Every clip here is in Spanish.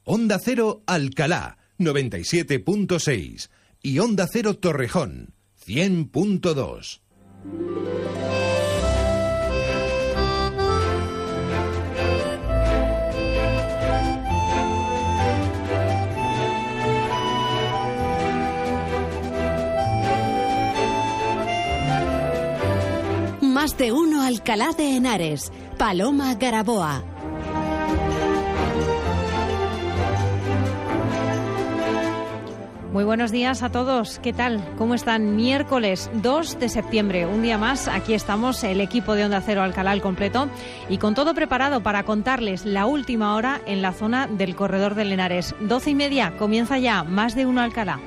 Onda Cero Alcalá, 97.6. Y Onda Cero Torrejón, 100.2. Más de uno Alcalá de Henares. Paloma Garaboa. Muy buenos días a todos. ¿Qué tal? ¿Cómo están? Miércoles 2 de septiembre, un día más. Aquí estamos, el equipo de Onda Cero Alcalá al completo y con todo preparado para contarles la última hora en la zona del Corredor del Henares. 12:30, comienza ya Más de uno Alcalá.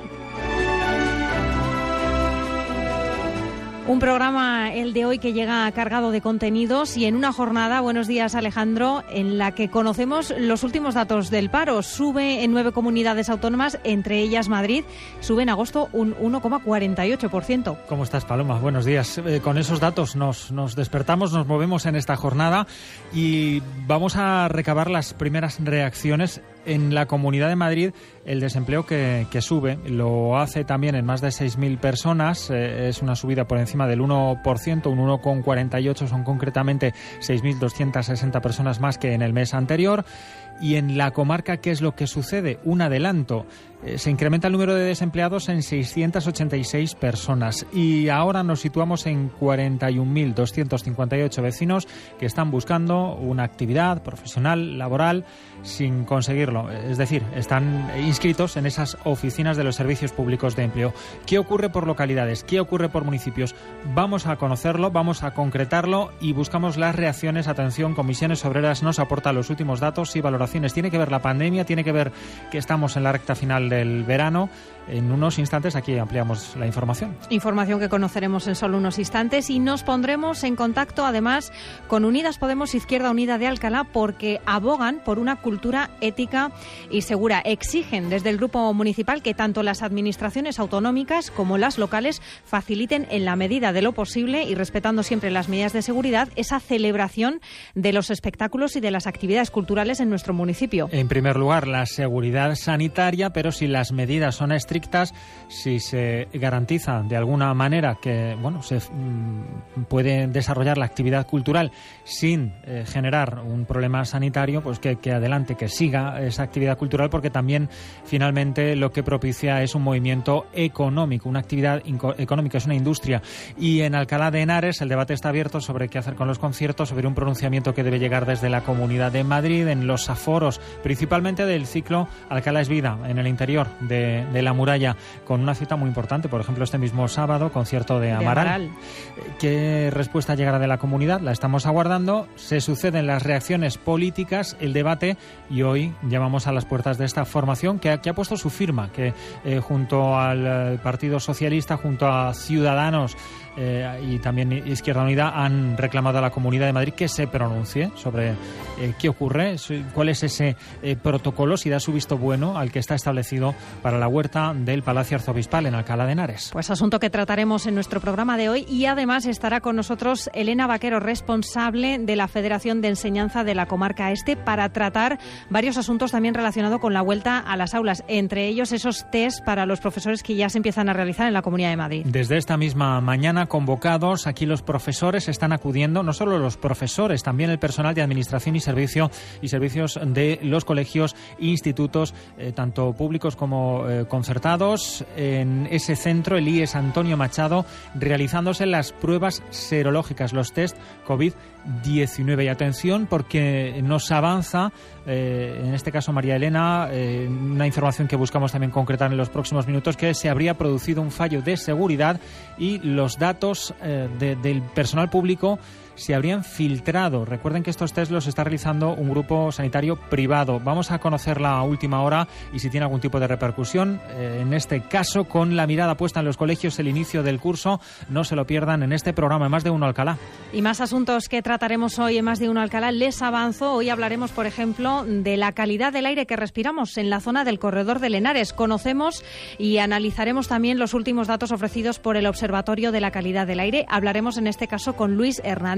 Un programa, el de hoy, que llega cargado de contenidos y en una jornada, buenos días Alejandro, en la que conocemos los últimos datos del paro. Sube en 9 comunidades autónomas, entre ellas Madrid, sube en agosto un 1,48%. ¿Cómo estás, Paloma? Buenos días. Con esos datos nos despertamos, nos movemos en esta jornada y vamos a recabar las primeras reacciones. En la Comunidad de Madrid, el desempleo que sube, lo hace también en más de 6.000 personas, es una subida por encima del 1%, un 1,48, son concretamente 6.260 personas más que en el mes anterior. Y en la comarca, ¿qué es lo que sucede? Un adelanto. Se incrementa el número de desempleados en 686 personas y ahora nos situamos en 41.258 vecinos que están buscando una actividad profesional, laboral, sin conseguirlo. Es decir, están inscritos en esas oficinas de los servicios públicos de empleo. ¿Qué ocurre por localidades? ¿Qué ocurre por municipios? Vamos a conocerlo, vamos a concretarlo y buscamos las reacciones. Atención, Comisiones Obreras nos aporta los últimos datos y valoraciones. Tiene que ver la pandemia, tiene que ver que estamos en la recta final del verano. En unos instantes aquí ampliamos la información. Información que conoceremos en solo unos instantes y nos pondremos en contacto además con Unidas Podemos Izquierda Unida de Alcalá porque abogan por una cultura ética y segura. Exigen desde el grupo municipal que tanto las administraciones autonómicas como las locales faciliten en la medida de lo posible y respetando siempre las medidas de seguridad esa celebración de los espectáculos y de las actividades culturales en nuestro municipio. En primer lugar, la seguridad sanitaria, pero si las medidas son estrictas, si se garantiza de alguna manera que se puede desarrollar la actividad cultural sin generar un problema sanitario, pues que adelante, que siga esa actividad cultural, porque también finalmente lo que propicia es un movimiento económico, una actividad económica, es una industria. Y en Alcalá de Henares el debate está abierto sobre qué hacer con los conciertos, sobre un pronunciamiento que debe llegar desde la Comunidad de Madrid en los aforos, principalmente del ciclo Alcalá es Vida, en el interior de la muralla, con una cita muy importante, por ejemplo este mismo sábado, concierto de Amaral. ¿Qué respuesta llegará de la comunidad? La estamos aguardando. Se suceden las reacciones políticas, el debate, y hoy llamamos a las puertas de esta formación que ha puesto su firma, que junto al Partido Socialista, junto a Ciudadanos y también Izquierda Unida han reclamado a la Comunidad de Madrid que se pronuncie sobre qué ocurre, cuál es ese protocolo, si da su visto bueno al que está establecido para la huerta del Palacio Arzobispal en Alcalá de Henares. Pues asunto que trataremos en nuestro programa de hoy y además estará con nosotros Elena Vaquero, responsable de la Federación de Enseñanza de la Comarca Este, para tratar varios asuntos también relacionados con la vuelta a las aulas, entre ellos esos test para los profesores que ya se empiezan a realizar en la Comunidad de Madrid. Desde esta misma mañana convocados, aquí los profesores están acudiendo, no solo los profesores, también el personal de administración y servicios de los colegios e institutos, tanto públicos como concertados, en ese centro, el IES Antonio Machado, realizándose las pruebas serológicas, los test COVID-19. Y atención, porque nos avanza, en este caso María Elena, una información que buscamos también concretar en los próximos minutos, que se habría producido un fallo de seguridad y los datos del personal público se habrían filtrado. Recuerden que estos test los está realizando un grupo sanitario privado. Vamos a conocer la última hora y si tiene algún tipo de repercusión, en este caso con la mirada puesta en los colegios, el inicio del curso. No se lo pierdan en este programa Más de Uno Alcalá. Y más asuntos que trataremos hoy en Más de Uno Alcalá. Les avanzo, hoy hablaremos, por ejemplo, de la calidad del aire que respiramos en la zona del Corredor del Henares. Conocemos y analizaremos también los últimos datos ofrecidos por el Observatorio de la Calidad del Aire. Hablaremos en este caso con Luis Hernández,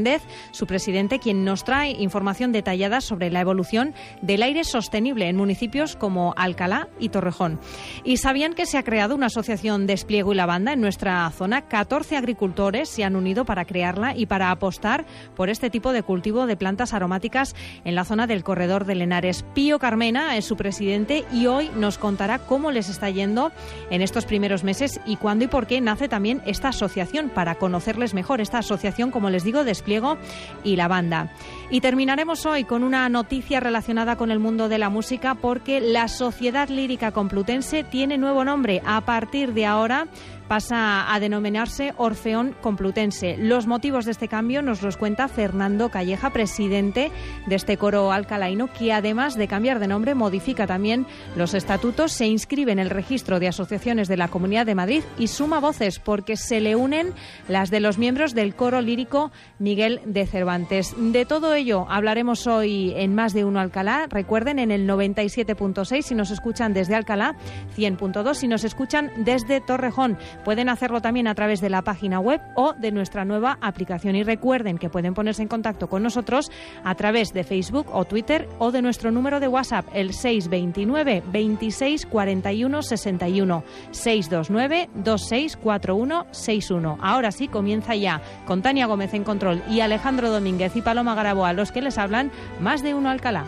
Fernández, su presidente, quien nos trae información detallada sobre la evolución del aire sostenible en municipios como Alcalá y Torrejón. ¿Y sabían que se ha creado una asociación Despliego y Lavanda en nuestra zona? 14 agricultores se han unido para crearla y para apostar por este tipo de cultivo de plantas aromáticas en la zona del corredor del Henares. Pío Carmena es su presidente y hoy nos contará cómo les está yendo en estos primeros meses y cuándo y por qué nace también esta asociación, para conocerles mejor. Esta asociación, como les digo, Despliego y Lavanda. Y terminaremos hoy con una noticia relacionada con el mundo de la música, porque la Sociedad Lírica Complutense tiene nuevo nombre. A partir de ahora pasa a denominarse Orfeón Complutense. Los motivos de este cambio nos los cuenta Fernando Calleja, presidente de este coro alcalaíno, que además de cambiar de nombre modifica también los estatutos, se inscribe en el registro de asociaciones de la Comunidad de Madrid y suma voces porque se le unen las de los miembros del coro lírico Miguel de Cervantes. De todo ello hablaremos hoy en Más de Uno Alcalá. Recuerden, en el 97.6 si nos escuchan desde Alcalá, 100.2 si nos escuchan desde Torrejón. Pueden hacerlo también a través de la página web o de nuestra nueva aplicación. Y recuerden que pueden ponerse en contacto con nosotros a través de Facebook o Twitter o de nuestro número de WhatsApp, el 629 26 41 61, 629 26 41 61. Ahora sí, comienza ya con Tania Gómez en control y Alejandro Domínguez y Paloma Garaboa, los que les hablan, Más de Uno Alcalá.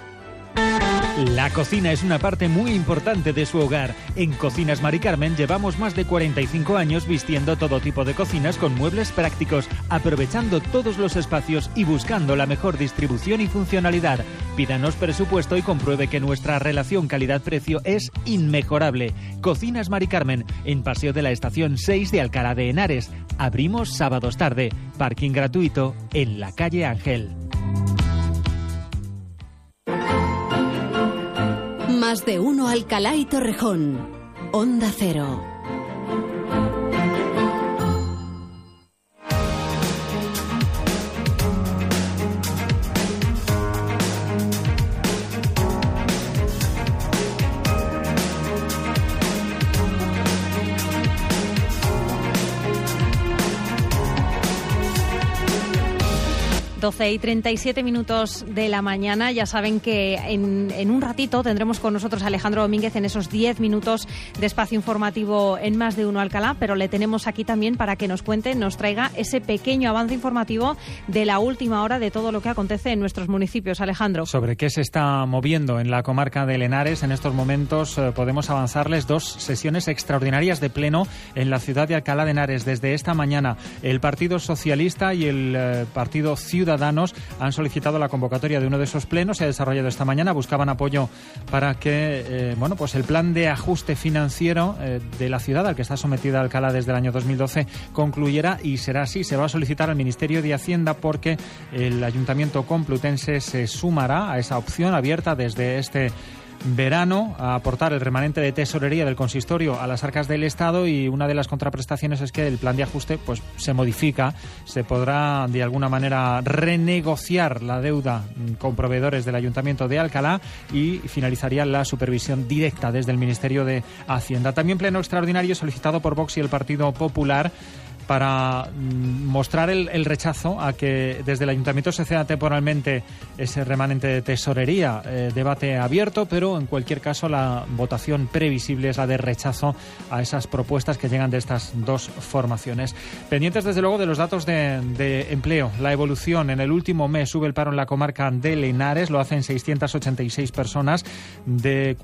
La cocina es una parte muy importante de su hogar. En Cocinas Mari Carmen llevamos más de 45 años vistiendo todo tipo de cocinas con muebles prácticos, aprovechando todos los espacios y buscando la mejor distribución y funcionalidad. Pídanos presupuesto y compruebe que nuestra relación calidad-precio es inmejorable. Cocinas Mari Carmen, en Paseo de la Estación 6 de Alcalá de Henares. Abrimos sábados tarde. Parking gratuito en la calle Ángel. Más de Uno Alcalá y Torrejón. Onda Cero. Y 37 minutos de la mañana. Ya saben que en un ratito tendremos con nosotros a Alejandro Domínguez en esos 10 minutos de espacio informativo en Más de Uno Alcalá, pero le tenemos aquí también para que nos cuente, nos traiga ese pequeño avance informativo de la última hora de todo lo que acontece en nuestros municipios. Alejandro. Sobre qué se está moviendo en la comarca del Henares en estos momentos, podemos avanzarles 2 sesiones extraordinarias de pleno en la ciudad de Alcalá de Henares. Desde esta mañana, el Partido Socialista y el Partido Ciudadanos han solicitado la convocatoria de uno de esos plenos. Se ha desarrollado esta mañana. Buscaban apoyo para que el plan de ajuste financiero de la ciudad, al que está sometida Alcalá desde el año 2012, concluyera, y será así. Se va a solicitar al Ministerio de Hacienda porque el Ayuntamiento Complutense se sumará a esa opción abierta desde este verano a aportar el remanente de tesorería del consistorio a las arcas del Estado, y una de las contraprestaciones es que el plan de ajuste pues se modifica. Se podrá de alguna manera renegociar la deuda con proveedores del Ayuntamiento de Alcalá y finalizaría la supervisión directa desde el Ministerio de Hacienda. También pleno extraordinario solicitado por Vox y el Partido Popular para mostrar el rechazo a que desde el Ayuntamiento se ceda temporalmente ese remanente de tesorería. Debate abierto, pero en cualquier caso la votación previsible es la de rechazo a esas propuestas que llegan de estas dos formaciones. Pendientes desde luego de los datos de empleo. La evolución en el último mes: sube el paro en la comarca de Henares, lo hacen 686 personas, de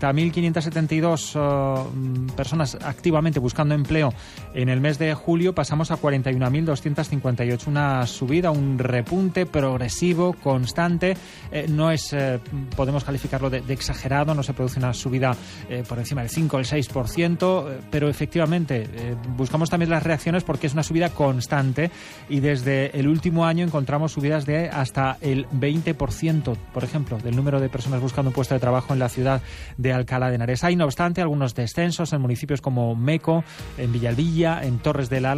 40.572 personas activamente buscando empleo en el mes de julio pasamos a 41.258, una subida, un repunte progresivo, constante. No es, podemos calificarlo de exagerado, no se produce una subida por encima del 5 o el 6%, pero efectivamente buscamos también las reacciones porque es una subida constante, y desde el último año encontramos subidas de hasta el 20%, por ejemplo, del número de personas buscando un puesto de trabajo en la ciudad de Alcalá de Henares. Hay, no obstante, algunos descensos en municipios como Meco, en Villalbilla, en Torres del Álamo,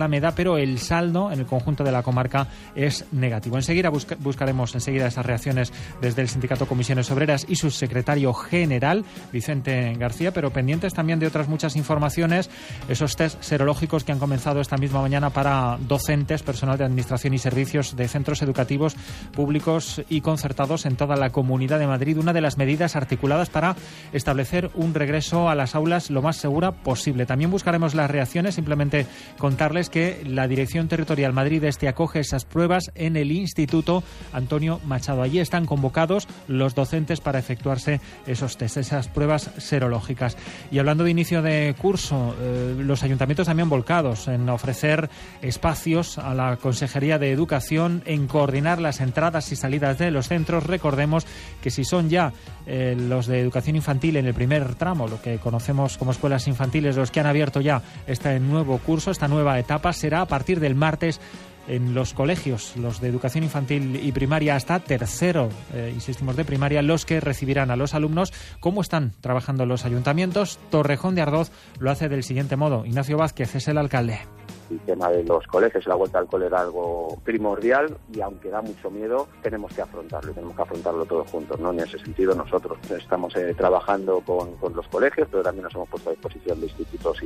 Alameda, pero el saldo en el conjunto de la comarca es negativo. Enseguida buscaremos esas reacciones desde el Sindicato Comisiones Obreras y su secretario general, Vicente García, pero pendientes también de otras muchas informaciones, esos test serológicos que han comenzado esta misma mañana para docentes, personal de administración y servicios de centros educativos públicos y concertados en toda la Comunidad de Madrid, una de las medidas articuladas para establecer un regreso a las aulas lo más segura posible. También buscaremos las reacciones, simplemente contarles que la Dirección Territorial Madrid Este acoge esas pruebas en el Instituto Antonio Machado. Allí están convocados los docentes para efectuarse esos test, esas pruebas serológicas. Y hablando de inicio de curso, los ayuntamientos también volcados en ofrecer espacios a la Consejería de Educación, en coordinar las entradas y salidas de los centros. Recordemos que si son ya los de educación infantil en el primer tramo, lo que conocemos como escuelas infantiles, los que han abierto ya este nuevo curso, esta nueva etapa, será a partir del martes en los colegios, los de educación infantil y primaria hasta tercero, insistimos, de primaria, los que recibirán a los alumnos. ¿Cómo están trabajando los ayuntamientos? Torrejón de Ardoz lo hace del siguiente modo. Ignacio Vázquez es el alcalde. El tema de los colegios, la vuelta al cole era algo primordial y aunque da mucho miedo, tenemos que afrontarlo todos juntos, ¿no? En ese sentido nosotros estamos trabajando con los colegios, pero también nos hemos puesto a disposición de institutos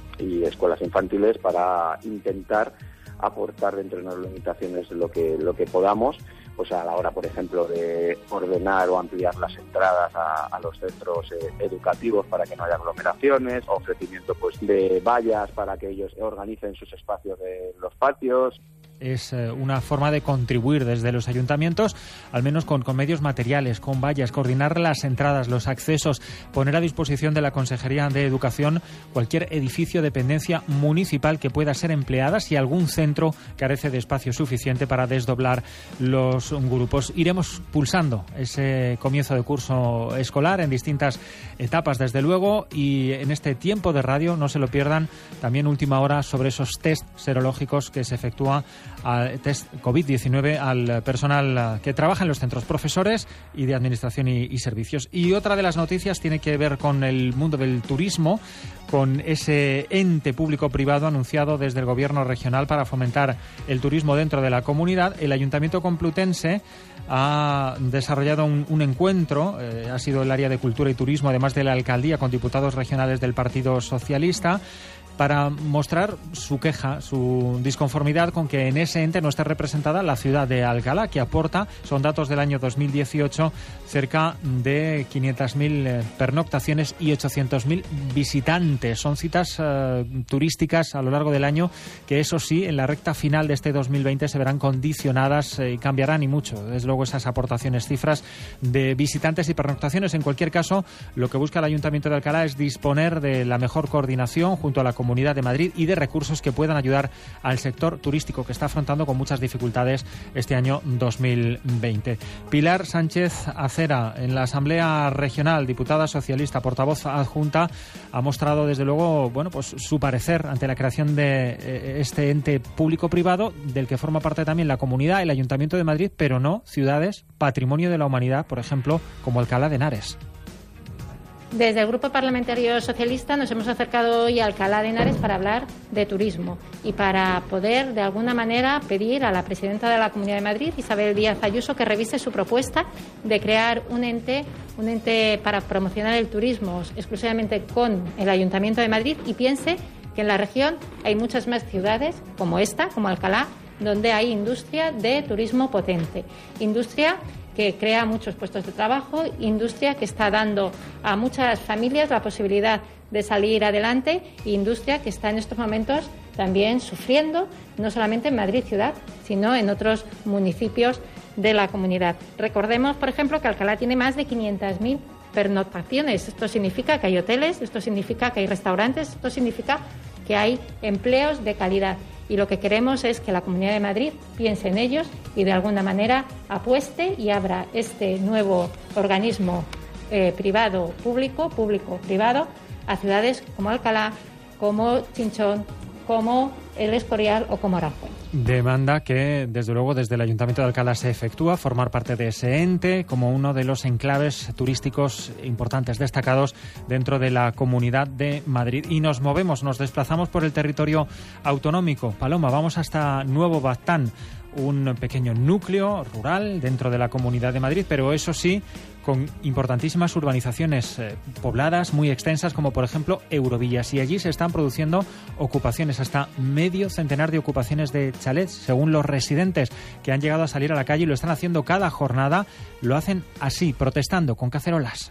y escuelas infantiles para intentar aportar dentro de las limitaciones lo que podamos, pues a la hora, por ejemplo, de ordenar o ampliar las entradas a los centros educativos para que no haya aglomeraciones, ofrecimiento pues de vallas para que ellos organicen sus espacios de los patios. Es una forma de contribuir desde los ayuntamientos, al menos con medios materiales, con vallas, coordinar las entradas, los accesos, poner a disposición de la Consejería de Educación cualquier edificio, dependencia municipal que pueda ser empleada si algún centro carece de espacio suficiente para desdoblar los grupos. Iremos pulsando ese comienzo de curso escolar en distintas etapas, desde luego, y en este tiempo de radio no se lo pierdan. También última hora sobre esos test serológicos que se efectúa al test COVID-19 al personal que trabaja en los centros, profesores y de administración y servicios. Y otra de las noticias tiene que ver con el mundo del turismo, con ese ente público-privado anunciado desde el Gobierno regional para fomentar el turismo dentro de la comunidad. El Ayuntamiento Complutense ha desarrollado un encuentro, ha sido el área de Cultura y Turismo, además de la Alcaldía, con diputados regionales del Partido Socialista, para mostrar su queja, su disconformidad con que en ese ente no esté representada la ciudad de Alcalá, que aporta, son datos del año 2018, cerca de 500.000 pernoctaciones y 800.000 visitantes. Son citas turísticas a lo largo del año que, eso sí, en la recta final de este 2020 se verán condicionadas y cambiarán y mucho. Desde luego, esas aportaciones, cifras de visitantes y pernoctaciones. En cualquier caso, lo que busca el Ayuntamiento de Alcalá es disponer de la mejor coordinación junto a la Comunidad de Madrid y de recursos que puedan ayudar al sector turístico, que está afrontando con muchas dificultades este año 2020. Pilar Sánchez Acera, en la Asamblea Regional, diputada socialista, portavoz adjunta, ha mostrado desde luego, bueno, pues su parecer ante la creación de este ente público-privado, del que forma parte también la Comunidad, el Ayuntamiento de Madrid, pero no ciudades patrimonio de la humanidad, por ejemplo, como Alcalá de Henares. Desde el Grupo Parlamentario Socialista nos hemos acercado hoy a Alcalá de Henares para hablar de turismo y para poder, de alguna manera, pedir a la presidenta de la Comunidad de Madrid, Isabel Díaz Ayuso, que revise su propuesta de crear un ente para promocionar el turismo exclusivamente con el Ayuntamiento de Madrid, y piense que en la región hay muchas más ciudades como esta, como Alcalá, donde hay industria de turismo potente, industria que crea muchos puestos de trabajo, industria que está dando a muchas familias la posibilidad de salir adelante, e industria que está en estos momentos también sufriendo, no solamente en Madrid ciudad, sino en otros municipios de la comunidad. Recordemos, por ejemplo, que Alcalá tiene más de 500.000 pernoctaciones. Esto significa que hay hoteles, esto significa que hay restaurantes, esto significa que hay empleos de calidad. Y lo que queremos es que la Comunidad de Madrid piense en ellos y de alguna manera apueste y abra este nuevo organismo público-privado a ciudades como Alcalá, como Chinchón, como El Escorial o como Aranjuez. Demanda que, desde luego, desde el Ayuntamiento de Alcalá se efectúa, formar parte de ese ente como uno de los enclaves turísticos importantes, destacados dentro de la Comunidad de Madrid. Y nos desplazamos por el territorio autonómico. Paloma, vamos hasta Nuevo Baztán, un pequeño núcleo rural dentro de la Comunidad de Madrid, pero eso sí, con importantísimas urbanizaciones pobladas muy extensas, como por ejemplo Eurovillas, y allí se están produciendo ocupaciones, hasta medio centenar de ocupaciones de chalets, según los residentes que han llegado a salir a la calle, y lo están haciendo cada jornada. Lo hacen así, protestando con cacerolas.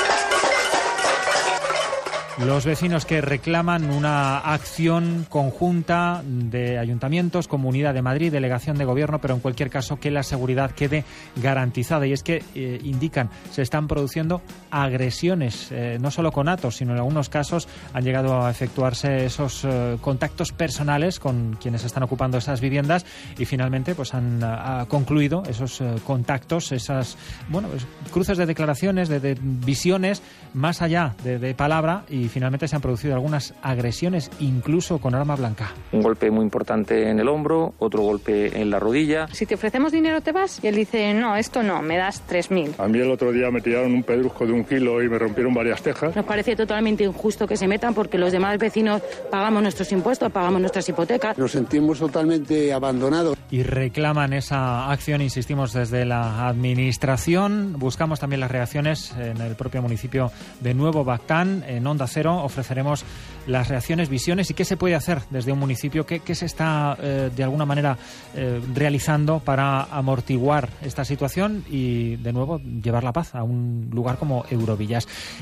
Los vecinos que reclaman una acción conjunta de ayuntamientos, Comunidad de Madrid, Delegación de Gobierno, pero en cualquier caso que la seguridad quede garantizada. Y es que, indican, se están produciendo agresiones, no solo con atos, sino en algunos casos han llegado a efectuarse esos contactos personales con quienes están ocupando esas viviendas, y finalmente pues han concluido esos contactos, esas cruces de declaraciones, de visiones, más allá de palabra, y finalmente se han producido algunas agresiones, incluso con arma blanca. Un golpe muy importante en el hombro, otro golpe en la rodilla. Si te ofrecemos dinero, ¿te vas? Y él dice, no, esto no, me das 3.000. A mí el otro día me tiraron un pedrusco de 1 kilo y me rompieron varias tejas. Nos parece totalmente injusto que se metan, porque los demás vecinos pagamos nuestros impuestos, pagamos nuestras hipotecas. Nos sentimos totalmente abandonados. Y reclaman esa acción, insistimos, desde la administración. Buscamos también las reacciones en el propio municipio de Nuevo Baztán. En Onda Cero ofreceremos las reacciones, visiones y qué se puede hacer desde un municipio, qué se está de alguna manera realizando para amortiguar esta situación y, de nuevo, llevar la paz a un lugar como Eurovillas.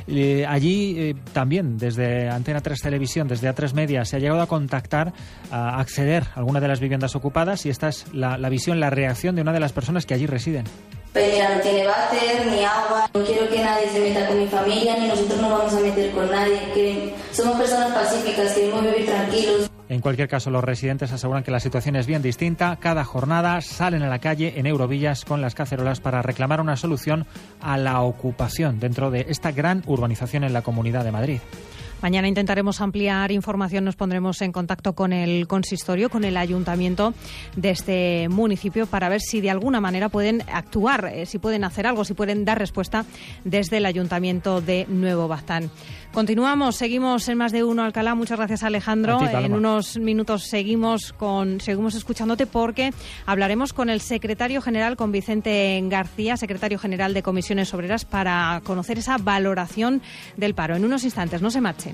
Allí también, desde Antena 3 Televisión, desde A3 Media, se ha llegado a contactar, a acceder a alguna de las viviendas ocupadas, y esta es la visión, la reacción de una de las personas que allí residen. Pues mira, no tiene váter ni agua, no quiero que nadie se meta con mi familia, ni nosotros nos vamos a meter con nadie, que somos personas pacíficas, queremos vivir tranquilos. En cualquier caso, los residentes aseguran que la situación es bien distinta. Cada jornada salen a la calle en Eurovillas con las cacerolas para reclamar una solución a la ocupación dentro de esta gran urbanización en la Comunidad de Madrid. Mañana intentaremos ampliar información, nos pondremos en contacto con el consistorio, con el ayuntamiento de este municipio, para ver si de alguna manera pueden actuar, si pueden hacer algo, si pueden dar respuesta desde el ayuntamiento de Nuevo Baztán. Continuamos, seguimos en Más de Uno Alcalá. Muchas gracias, Alejandro. En unos minutos seguimos escuchándote, porque hablaremos con el secretario general, con Vicente García, secretario general de Comisiones Obreras, para conocer esa valoración del paro. En unos instantes, no se marchen.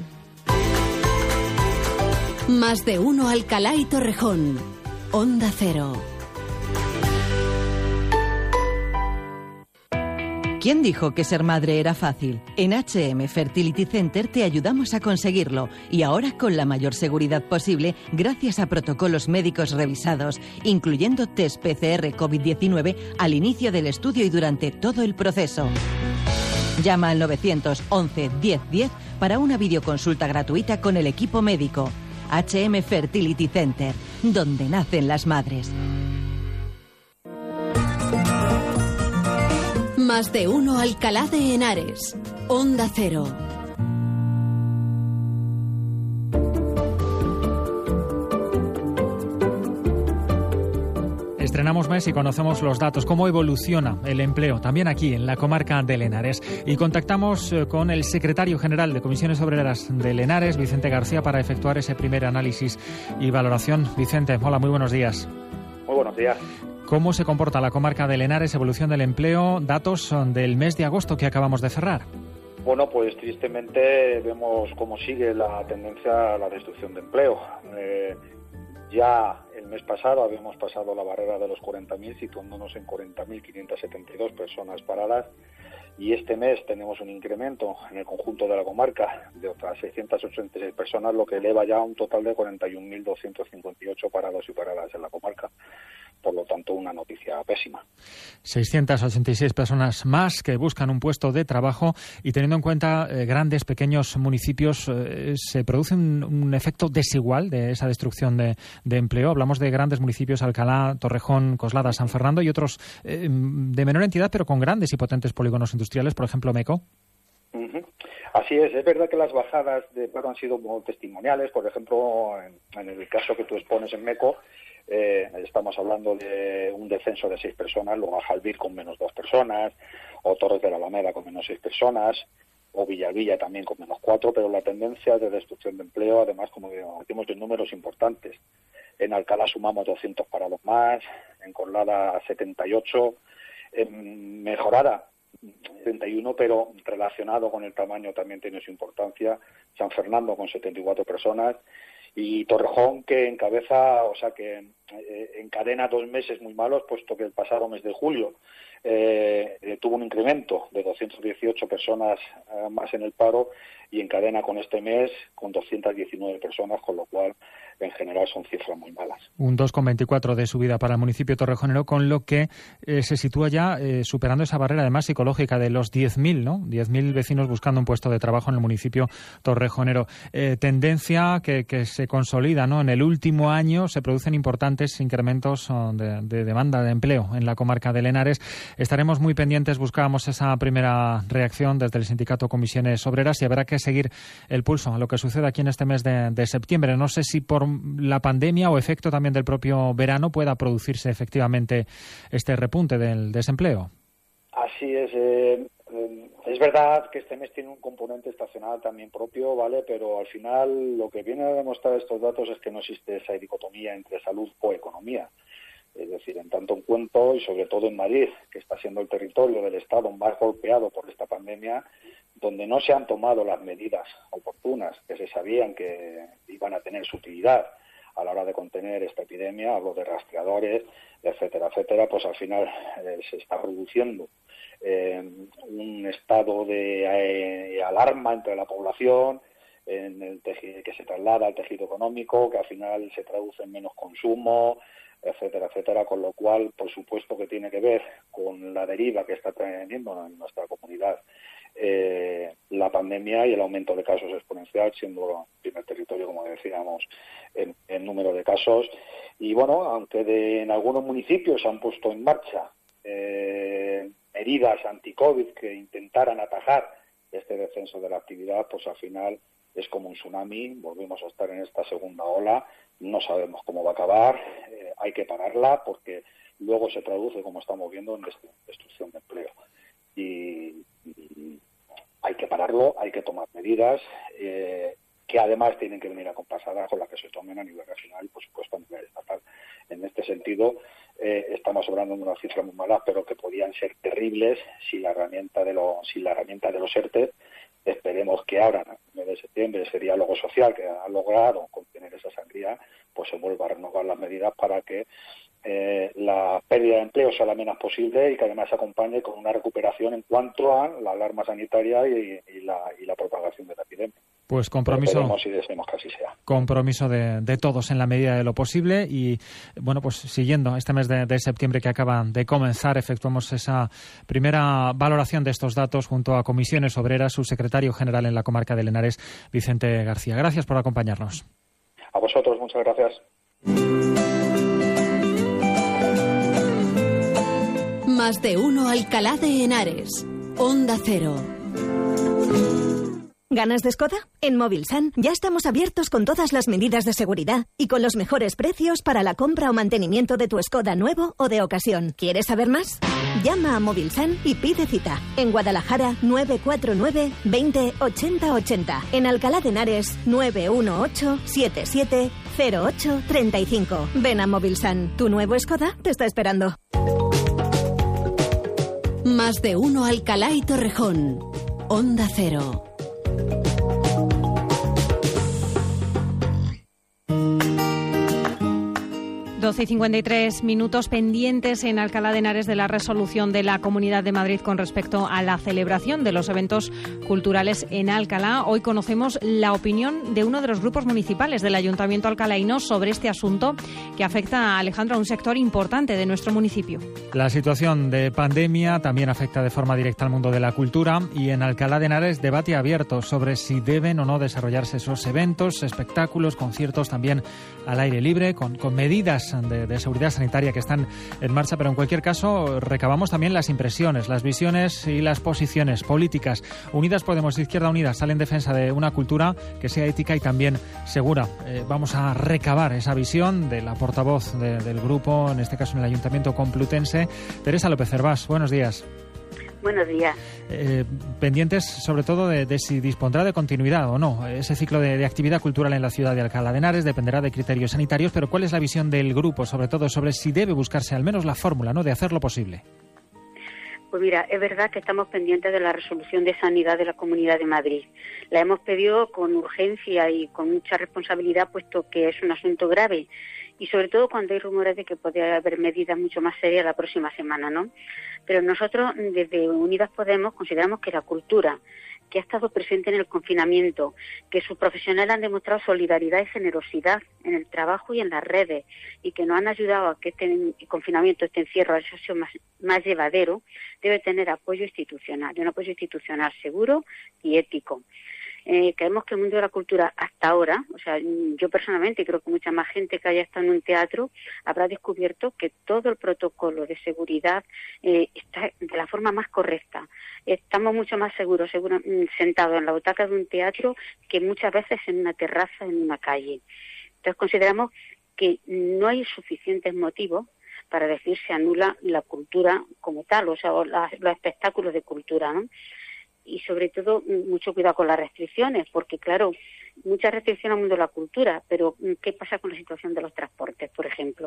Más de Uno Alcalá y Torrejón. Onda Cero. ¿Quién dijo que ser madre era fácil? En H&M Fertility Center te ayudamos a conseguirlo, y ahora con la mayor seguridad posible gracias a protocolos médicos revisados, incluyendo test PCR COVID-19 al inicio del estudio y durante todo el proceso. Llama al 911 10 10 para una videoconsulta gratuita con el equipo médico. H&M Fertility Center, donde nacen las madres. Más de Uno Alcalá de Henares. Onda Cero. Estrenamos mes y conocemos los datos, cómo evoluciona el empleo, también aquí en la comarca de Henares. Y contactamos con el secretario general de Comisiones Obreras de Henares, Vicente García, para efectuar ese primer análisis y valoración. Vicente, hola, muy buenos días. Muy buenos días. ¿Cómo se comporta la comarca de Henares, evolución del empleo, datos del mes de agosto que acabamos de cerrar? Bueno, pues tristemente vemos cómo sigue la tendencia a la destrucción de empleo. Ya el mes pasado habíamos pasado la barrera de los 40.000, situándonos en 40.572 personas paradas, y este mes tenemos un incremento en el conjunto de la comarca de otras 686 personas, lo que eleva ya a un total de 41.258 parados y paradas en la comarca. Por lo tanto, una noticia pésima. 686 personas más que buscan un puesto de trabajo, y teniendo en cuenta grandes, pequeños municipios, ¿se produce un efecto desigual de esa destrucción de empleo? Hablamos de grandes municipios, Alcalá, Torrejón, Coslada, San Fernando, y otros de menor entidad, pero con grandes y potentes polígonos industriales, por ejemplo, Meco. Así es verdad que las bajadas de paro han sido muy testimoniales. Por ejemplo, en el caso que tú expones en MECO, estamos hablando de un descenso de 6 personas, luego Jalbir con menos 2 personas, o Torres de la Alameda con menos 6 personas, o Villavilla también con menos 4, pero la tendencia de destrucción de empleo, además, como decimos, de números importantes. En Alcalá sumamos 200 parados más, en Corlada 78, en Mejorada 71, pero relacionado con el tamaño también tiene su importancia. San Fernando con 74 personas y Torrejón, que encabeza, o sea que encadena 2 meses muy malos, puesto que el pasado mes de julio tuvo un incremento de 218 personas más en el paro y encadena con este mes con 219 personas, con lo cual en general son cifras muy malas. Un 2,24 de subida para el municipio torrejonero, con lo que se sitúa ya superando esa barrera además psicológica de los 10.000, ¿no? 10.000 vecinos buscando un puesto de trabajo en el municipio torrejonero. Tendencia que se consolida, ¿no? En el último año se producen importantes incrementos de demanda de empleo en la comarca de Henares. Estaremos muy pendientes, buscábamos esa primera reacción desde el sindicato Comisiones Obreras y habrá que seguir el pulso a lo que sucede aquí en este mes de septiembre. No sé si por la pandemia o efecto también del propio verano pueda producirse efectivamente este repunte del desempleo. Así es. Es verdad que este mes tiene un componente estacional también propio, ¿vale? Pero al final lo que viene a demostrar estos datos es que no existe esa dicotomía entre salud o economía. Es decir, en tanto en cuanto, y sobre todo en Madrid, que está siendo el territorio del Estado más golpeado por esta pandemia, donde no se han tomado las medidas oportunas que se sabían que iban a tener su utilidad a la hora de contener esta epidemia, hablo de rastreadores, etcétera, etcétera, pues al final se está produciendo un estado de alarma entre la población, en el tejido, que se traslada al tejido económico, que al final se traduce en menos consumo, etcétera, etcétera, con lo cual, por supuesto que tiene que ver con la deriva que está teniendo en nuestra comunidad la pandemia y el aumento de casos exponencial, siendo el primer territorio, como decíamos, en número de casos. Y bueno, aunque en algunos municipios se han puesto en marcha medidas anti-COVID que intentaran atajar este descenso de la actividad, pues al final es como un tsunami, volvemos a estar en esta segunda ola, no sabemos cómo va a acabar, hay que pararla porque luego se traduce, como estamos viendo, en destrucción de empleo. Y hay que pararlo, hay que tomar medidas que además tienen que venir acompasadas con las que se tomen a nivel regional y, por supuesto, a nivel estatal. En este sentido, estamos hablando de unas cifras muy malas, pero que podían ser terribles si la herramienta de los ERTE, esperemos que ahora, en el mes de septiembre, ese diálogo social que ha logrado contener esa sangría, pues se vuelva a renovar las medidas para que la pérdida de empleo sea la menos posible y que además se acompañe con una recuperación en cuanto a la alarma sanitaria y la propagación de la epidemia. Pues compromiso y deseemos que así sea. Compromiso de todos en la medida de lo posible y, bueno, pues siguiendo este mes de septiembre que acaba de comenzar, efectuamos esa primera valoración de estos datos junto a Comisiones Obreras, su secretario general en la comarca de Henares, Vicente García. Gracias por acompañarnos. A vosotros, muchas gracias. Más de uno Alcalá de Henares. Onda Cero. ¿Ganas de Skoda? En Movilsan ya estamos abiertos con todas las medidas de seguridad y con los mejores precios para la compra o mantenimiento de tu Skoda nuevo o de ocasión. ¿Quieres saber más? Llama a Movilsan y pide cita. En Guadalajara, 949 20 80 80. En Alcalá de Henares, 918 77 08 35. Ven a Movilsan. Tu nuevo Skoda te está esperando. Más de uno Alcalá y Torrejón. Onda Cero. Doce y 53 minutos pendientes en Alcalá de Henares de la resolución de la Comunidad de Madrid con respecto a la celebración de los eventos culturales en Alcalá. Hoy conocemos la opinión de uno de los grupos municipales del Ayuntamiento alcalaíno sobre este asunto que afecta, Alejandro, a un sector importante de nuestro municipio. La situación de pandemia también afecta de forma directa al mundo de la cultura y en Alcalá de Henares debate abierto sobre si deben o no desarrollarse esos eventos, espectáculos, conciertos también al aire libre, con medidas medidas de seguridad sanitaria que están en marcha, pero en cualquier caso recabamos también las impresiones, las visiones y las posiciones políticas. Unidas Podemos, Izquierda Unida sale en defensa de una cultura que sea ética y también segura. Vamos a recabar esa visión de la portavoz del grupo, en este caso en el Ayuntamiento Complutense, Teresa López Hervás. Buenos días. Buenos días. Pendientes sobre todo de si dispondrá de continuidad o no ese ciclo de actividad cultural en la ciudad de Alcalá de Henares. Dependerá de criterios sanitarios, pero ¿cuál es la visión del grupo, sobre todo sobre si debe buscarse al menos la fórmula, ¿no?, de hacerlo posible? Pues mira, es verdad que estamos pendientes de la resolución de sanidad de la Comunidad de Madrid. La hemos pedido con urgencia y con mucha responsabilidad, puesto que es un asunto grave. Y sobre todo cuando hay rumores de que puede haber medidas mucho más serias la próxima semana, ¿no? Pero nosotros, desde Unidas Podemos, consideramos que la cultura, que ha estado presente en el confinamiento, que sus profesionales han demostrado solidaridad y generosidad en el trabajo y en las redes, y que nos han ayudado a que este confinamiento, este encierro, haya sido más llevadero, debe tener apoyo institucional, un apoyo institucional seguro y ético. Creemos que el mundo de la cultura hasta ahora, o sea, yo personalmente, y creo que mucha más gente que haya estado en un teatro, habrá descubierto que todo el protocolo de seguridad está de la forma más correcta. Estamos mucho más seguros sentados en la butaca de un teatro que muchas veces en una terraza, en una calle. Entonces consideramos que no hay suficientes motivos para decir se anula la cultura como tal, o sea, los espectáculos de cultura, ¿no? Y sobre todo mucho cuidado con las restricciones, porque claro, muchas restricciones al mundo de la cultura, pero ¿qué pasa con la situación de los transportes, por ejemplo?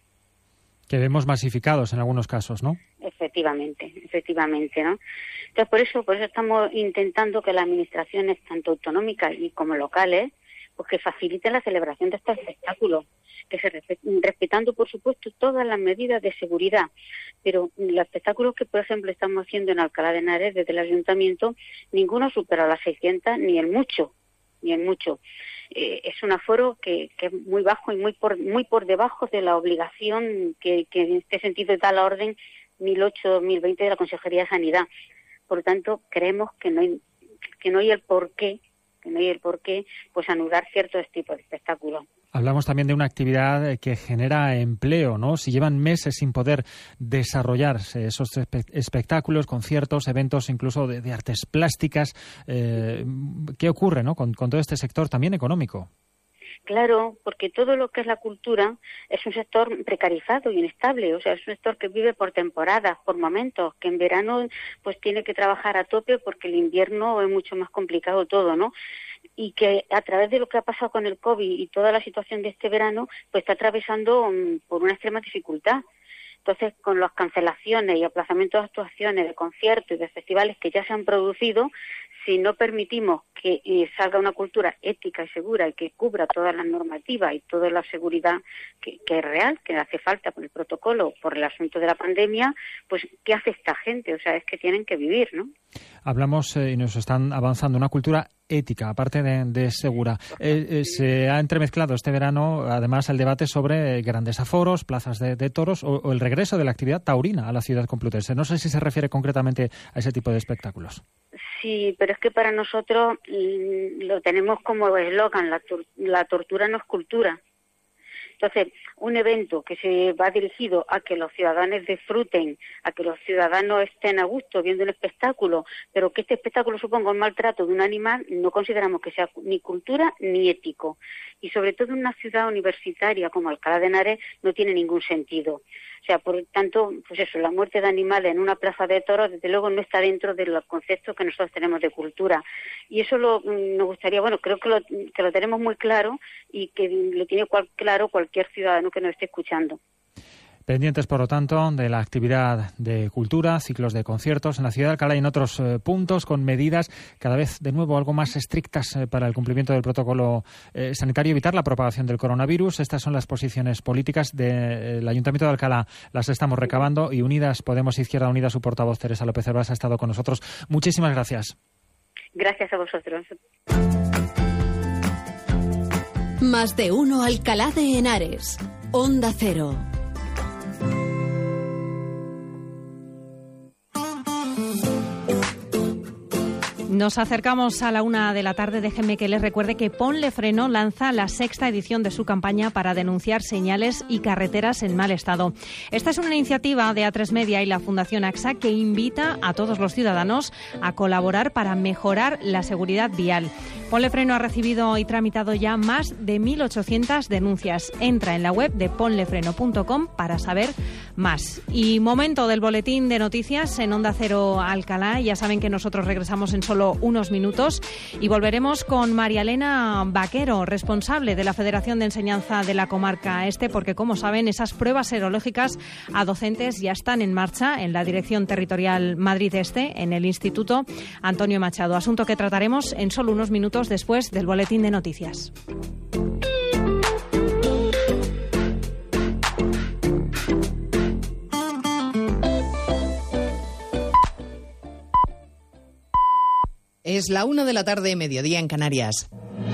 Que vemos masificados en algunos casos, ¿no? Efectivamente, ¿no? Entonces por eso estamos intentando que las administraciones, tanto autonómicas y como locales, pues que faciliten la celebración de estos espectáculos, que se respetando, por supuesto, todas las medidas de seguridad. Pero los espectáculos que, por ejemplo, estamos haciendo en Alcalá de Henares desde el Ayuntamiento, ninguno supera las 600, ni el mucho. Es un aforo que es muy bajo y muy por debajo de la obligación que en este sentido da la orden 1008-2020 de la Consejería de Sanidad. Por lo tanto, creemos que no hay el porqué pues anular ciertos tipos de espectáculos. Hablamos también de una actividad que genera empleo, ¿no? Si llevan meses sin poder desarrollarse esos espectáculos, conciertos, eventos, incluso de artes plásticas, ¿qué ocurre, ¿no?, con todo este sector también económico? Claro, porque todo lo que es la cultura es un sector precarizado y inestable, o sea, es un sector que vive por temporadas, por momentos, que en verano pues tiene que trabajar a tope porque el invierno es mucho más complicado todo, ¿no? Y que a través de lo que ha pasado con el COVID y toda la situación de este verano, pues está atravesando por una extrema dificultad. Entonces, con las cancelaciones y aplazamientos de actuaciones, de conciertos y de festivales que ya se han producido, si no permitimos que salga una cultura ética y segura y que cubra todas las normativas y toda la seguridad que es real, que hace falta por el protocolo, por el asunto de la pandemia, pues ¿qué hace esta gente? O sea, es que tienen que vivir, ¿no? Hablamos y nos están avanzando una cultura ética, aparte de segura. Se ha entremezclado este verano, además, el debate sobre grandes aforos, plazas de toros o el regreso de la actividad taurina a la ciudad complutense. No sé si se refiere concretamente a ese tipo de espectáculos. Sí, pero es que para nosotros lo tenemos como eslogan, la tortura no es cultura. Entonces, un evento que se va dirigido a que los ciudadanos disfruten, a que los ciudadanos estén a gusto viendo un espectáculo, pero que este espectáculo suponga un maltrato de un animal, no consideramos que sea ni cultura ni ético. Y sobre todo en una ciudad universitaria como Alcalá de Henares no tiene ningún sentido. O sea, por tanto, pues eso, la muerte de animales en una plaza de toros, desde luego no está dentro de los conceptos que nosotros tenemos de cultura. Y eso nos gustaría, bueno, creo que lo tenemos muy claro y que lo tiene claro cualquier ciudadano que nos esté escuchando. Pendientes, por lo tanto, de la actividad de cultura, ciclos de conciertos en la ciudad de Alcalá y en otros puntos, con medidas cada vez, de nuevo, algo más estrictas para el cumplimiento del protocolo sanitario y evitar la propagación del coronavirus. Estas son las posiciones políticas del Ayuntamiento de Alcalá. Las estamos recabando y Unidas Podemos, Izquierda Unida, su portavoz Teresa López Hervás ha estado con nosotros. Muchísimas gracias. Gracias a vosotros. Más de uno Alcalá de Henares. Onda Cero. Nos acercamos a la 1 de la tarde. Déjenme que les recuerde que Ponle Freno lanza la 6ª edición de su campaña para denunciar señales y carreteras en mal estado. Esta es una iniciativa de A3 Media y la Fundación AXA que invita a todos los ciudadanos a colaborar para mejorar la seguridad vial. Ponle Freno ha recibido y tramitado ya más de 1.800 denuncias. Entra en la web de ponlefreno.com para saber más. Y momento del boletín de noticias en Onda Cero Alcalá. Ya saben que nosotros regresamos en solo unos minutos y volveremos con María Elena Vaquero, responsable de la Federación de Enseñanza de la Comarca Este, porque como saben, esas pruebas serológicas a docentes ya están en marcha en la Dirección Territorial Madrid Este, en el Instituto Antonio Machado. Asunto que trataremos en solo unos minutos después del boletín de noticias. Es la 1 de la tarde, mediodía en Canarias.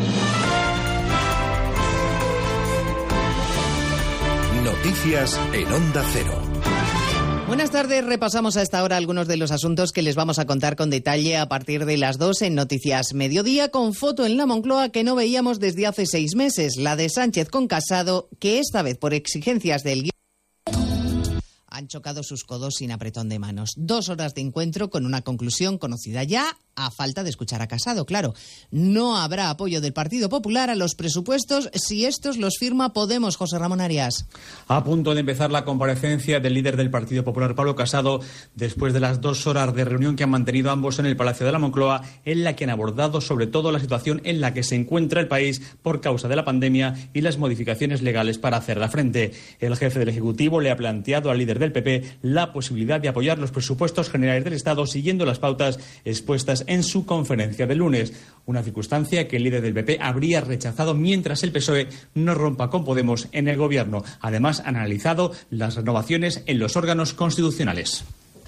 Noticias en Onda Cero. Buenas tardes, repasamos a esta hora algunos de los asuntos que les vamos a contar con detalle a partir de las 2 en Noticias Mediodía, con foto en la Moncloa que no veíamos desde hace 6 meses, la de Sánchez con Casado, que esta vez por exigencias del guión han chocado sus codos sin apretón de manos. 2 horas de encuentro con una conclusión conocida ya, a falta de escuchar a Casado, claro. No habrá apoyo del Partido Popular a los presupuestos si estos los firma Podemos. José Ramón Arias. A punto de empezar la comparecencia del líder del Partido Popular, Pablo Casado, después de las 2 horas de reunión que han mantenido ambos en el Palacio de la Moncloa, en la que han abordado sobre todo la situación en la que se encuentra el país por causa de la pandemia y las modificaciones legales para hacerla frente. El jefe del Ejecutivo le ha planteado al líder del PP la posibilidad de apoyar los presupuestos generales del Estado siguiendo las pautas expuestas en su conferencia del lunes, una circunstancia que el líder del PP habría rechazado mientras el PSOE no rompa con Podemos en el gobierno. Además, han analizado las renovaciones en los órganos constitucionales.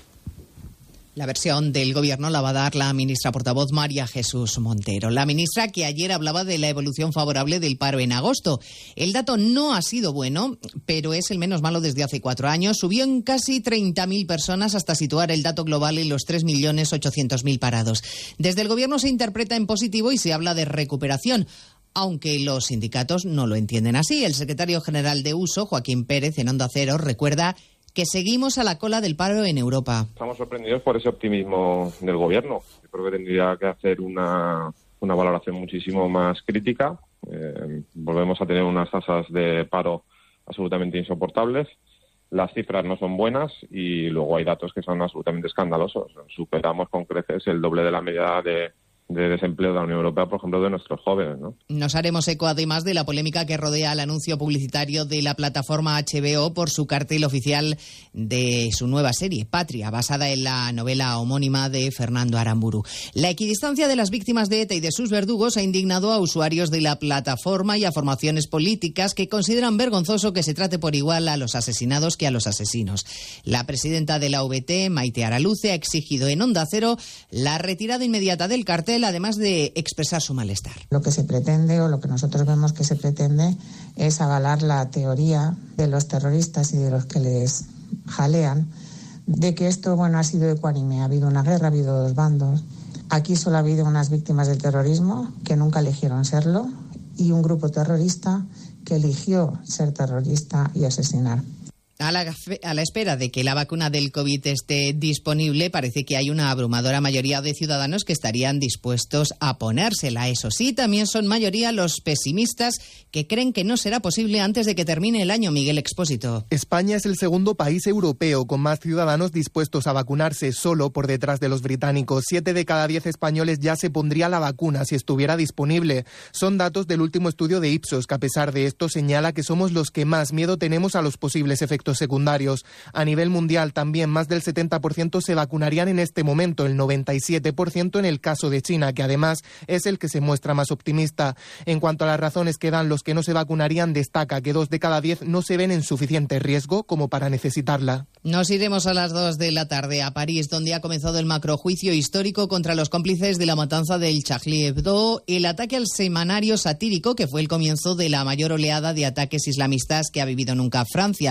La versión del Gobierno la va a dar la ministra portavoz María Jesús Montero. La ministra que ayer hablaba de la evolución favorable del paro en agosto. El dato no ha sido bueno, pero es el menos malo desde hace 4 años. Subió en casi 30.000 personas hasta situar el dato global en los 3.800.000 parados. Desde el Gobierno se interpreta en positivo y se habla de recuperación, aunque los sindicatos no lo entienden así. El secretario general de USO, Joaquín Pérez, en Onda Cero, recuerda que seguimos a la cola del paro en Europa. Estamos sorprendidos por ese optimismo del Gobierno. Yo creo que tendría que hacer una valoración muchísimo más crítica. Volvemos a tener unas tasas de paro absolutamente insoportables. Las cifras no son buenas y luego hay datos que son absolutamente escandalosos. Superamos con creces el doble de la media de desempleo de la Unión Europea, por ejemplo, de nuestros jóvenes, ¿no? Nos haremos eco además de la polémica que rodea el anuncio publicitario de la plataforma HBO por su cartel oficial de su nueva serie, Patria, basada en la novela homónima de Fernando Aramburu. La equidistancia de las víctimas de ETA y de sus verdugos ha indignado a usuarios de la plataforma y a formaciones políticas que consideran vergonzoso que se trate por igual a los asesinados que a los asesinos. La presidenta de la OVT, Maite Araluce, ha exigido en Onda Cero la retirada inmediata del cartel, además de expresar su malestar. Lo que se pretende, o lo que nosotros vemos que se pretende, es avalar la teoría de los terroristas y de los que les jalean, de que esto, ha sido ecuánime. Ha habido una guerra, ha habido 2 bandos. Aquí solo ha habido unas víctimas del terrorismo que nunca eligieron serlo y un grupo terrorista que eligió ser terrorista y asesinar. A la espera de que la vacuna del COVID esté disponible, parece que hay una abrumadora mayoría de ciudadanos que estarían dispuestos a ponérsela. Eso sí, también son mayoría los pesimistas que creen que no será posible antes de que termine el año. Miguel Expósito. España es el segundo país europeo con más ciudadanos dispuestos a vacunarse, solo por detrás de los británicos. 7 de cada 10 españoles ya se pondría la vacuna si estuviera disponible. Son datos del último estudio de Ipsos, que a pesar de esto señala que somos los que más miedo tenemos a los posibles efectos secundarios. A nivel mundial también más del 70% se vacunarían en este momento, el 97% en el caso de China, que además es el que se muestra más optimista. En cuanto a las razones que dan los que no se vacunarían, destaca que 2 de cada 10 no se ven en suficiente riesgo como para necesitarla. Nos iremos a las 2 de la tarde a París, donde ha comenzado el macrojuicio histórico contra los cómplices de la matanza del Charlie Hebdo, el ataque al semanario satírico que fue el comienzo de la mayor oleada de ataques islamistas que ha vivido nunca Francia.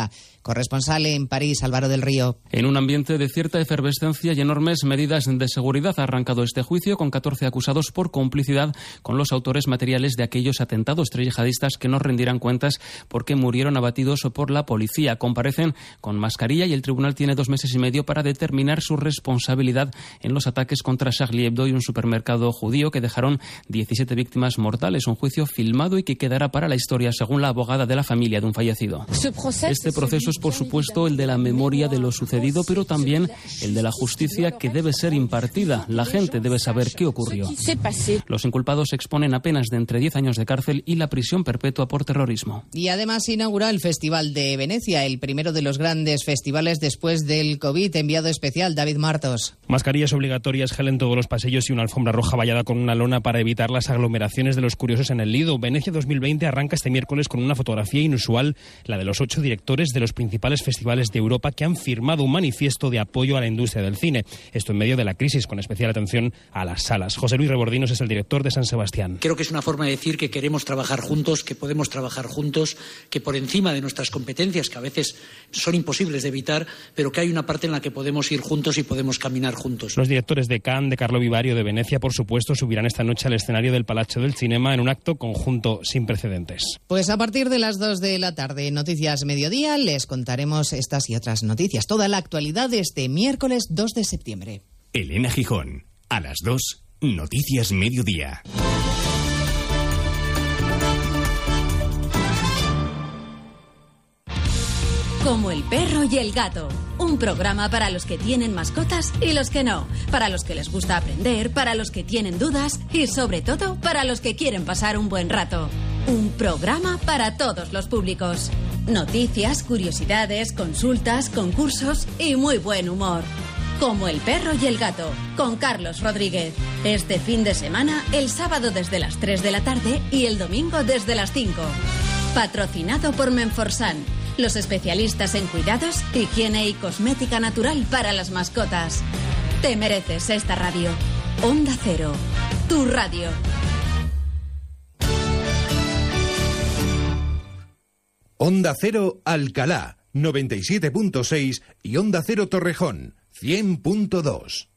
Corresponsal en París, Álvaro del Río. En un ambiente de cierta efervescencia y enormes medidas de seguridad ha arrancado este juicio con 14 acusados por complicidad con los autores materiales de aquellos atentados yihadistas que no rendirán cuentas porque murieron abatidos por la policía. Comparecen con mascarilla y el tribunal tiene 2 meses y medio para determinar su responsabilidad en los ataques contra Charlie Hebdo y un supermercado judío que dejaron 17 víctimas mortales. Un juicio filmado y que quedará para la historia, según la abogada de la familia de un fallecido. Este proceso es, por supuesto, el de la memoria de lo sucedido, pero también el de la justicia que debe ser impartida. La gente debe saber qué ocurrió. Los inculpados exponen a penas de entre 10 años de cárcel y la prisión perpetua por terrorismo. Y además inaugura el Festival de Venecia, el primero de los grandes festivales después del COVID. Enviado especial, David Martos. Mascarillas obligatorias, gel en todos los pasillos y una alfombra roja vallada con una lona para evitar las aglomeraciones de los curiosos en el Lido. Venecia 2020 arranca este miércoles con una fotografía inusual, la de los 8 directores de los principales festivales de Europa que han firmado un manifiesto de apoyo a la industria del cine. Esto en medio de la crisis, con especial atención a las salas. José Luis Rebordinos es el director de San Sebastián. Creo que es una forma de decir que queremos trabajar juntos, que podemos trabajar juntos, que por encima de nuestras competencias, que a veces son imposibles de evitar, pero que hay una parte en la que podemos ir juntos y podemos caminar juntos. Los directores de Cannes, de Carlo Vivario, de Venecia, por supuesto, subirán esta noche al escenario del Palacio del Cinema en un acto conjunto sin precedentes. Pues a partir de las 2 de la tarde, Noticias Mediodía, les contaremos estas y otras noticias. Toda la actualidad de este miércoles 2 de septiembre. Elena Gijón, a las 2, Noticias Mediodía. Como el perro y el gato. Un programa para los que tienen mascotas y los que no. Para los que les gusta aprender, para los que tienen dudas y sobre todo para los que quieren pasar un buen rato. Un programa para todos los públicos. Noticias, curiosidades, consultas, concursos y muy buen humor. Como el perro y el gato, con Carlos Rodríguez. Este fin de semana, el sábado desde las 3 de la tarde y el domingo desde las 5. Patrocinado por Menforsan, los especialistas en cuidados, higiene y cosmética natural para las mascotas. Te mereces esta radio. Onda Cero, tu radio. Onda Cero Alcalá, 97.6 y Onda Cero Torrejón, 100.2.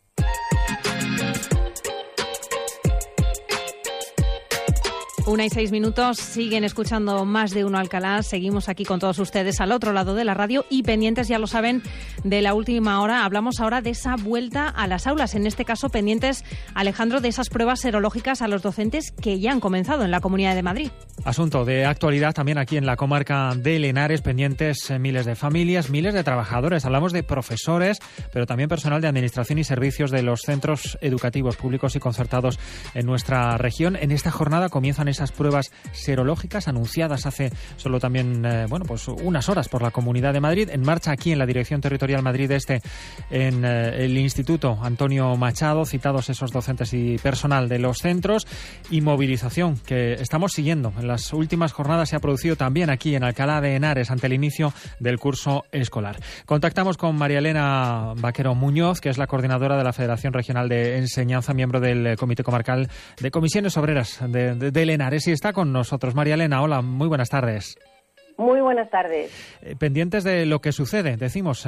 Una y 6 minutos, siguen escuchando Más de Uno Alcalá. Seguimos aquí con todos ustedes al otro lado de la radio y pendientes, ya lo saben, de la última hora. Hablamos ahora de esa vuelta a las aulas, en este caso pendientes, Alejandro, de esas pruebas serológicas a los docentes que ya han comenzado en la Comunidad de Madrid. Asunto de actualidad también aquí en la comarca de Henares, pendientes miles de familias, miles de trabajadores. Hablamos de profesores, pero también personal de administración y servicios de los centros educativos públicos y concertados en nuestra región. En esta jornada comienzan esas pruebas serológicas anunciadas hace solo también unas horas por la Comunidad de Madrid, en marcha aquí en la Dirección Territorial Madrid Este, en el Instituto Antonio Machado, citados esos docentes y personal de los centros, y movilización que estamos siguiendo. En las últimas jornadas se ha producido también aquí en Alcalá de Henares ante el inicio del curso escolar. Contactamos con María Elena Vaquero Muñoz, que es la coordinadora de la Federación Regional de Enseñanza, miembro del Comité Comarcal de Comisiones Obreras de Henares, y está con nosotros. María Elena, hola, muy buenas tardes. Muy buenas tardes. Pendientes de lo que sucede, decimos,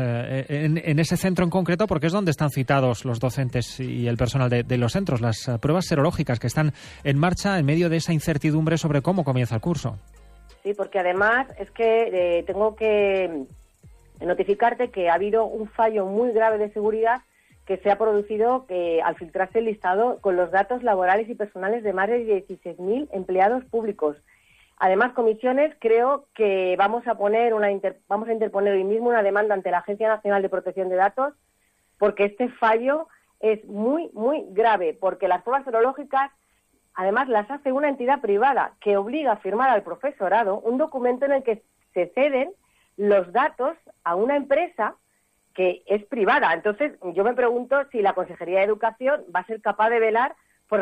en ese centro en concreto, porque es donde están citados los docentes y el personal de los centros, las pruebas serológicas que están en marcha en medio de esa incertidumbre sobre cómo comienza el curso. Sí, porque además es que tengo que notificarte que ha habido un fallo muy grave de seguridad que se ha producido al filtrarse el listado con los datos laborales y personales de más de 16.000 empleados públicos. Además, Comisiones, creo que vamos a interponer hoy mismo una demanda ante la Agencia Nacional de Protección de Datos, porque este fallo es muy, muy grave, porque las pruebas serológicas, además, las hace una entidad privada que obliga a firmar al profesorado un documento en el que se ceden los datos a una empresa que es privada. Entonces, yo me pregunto si la Consejería de Educación va a ser capaz de velar por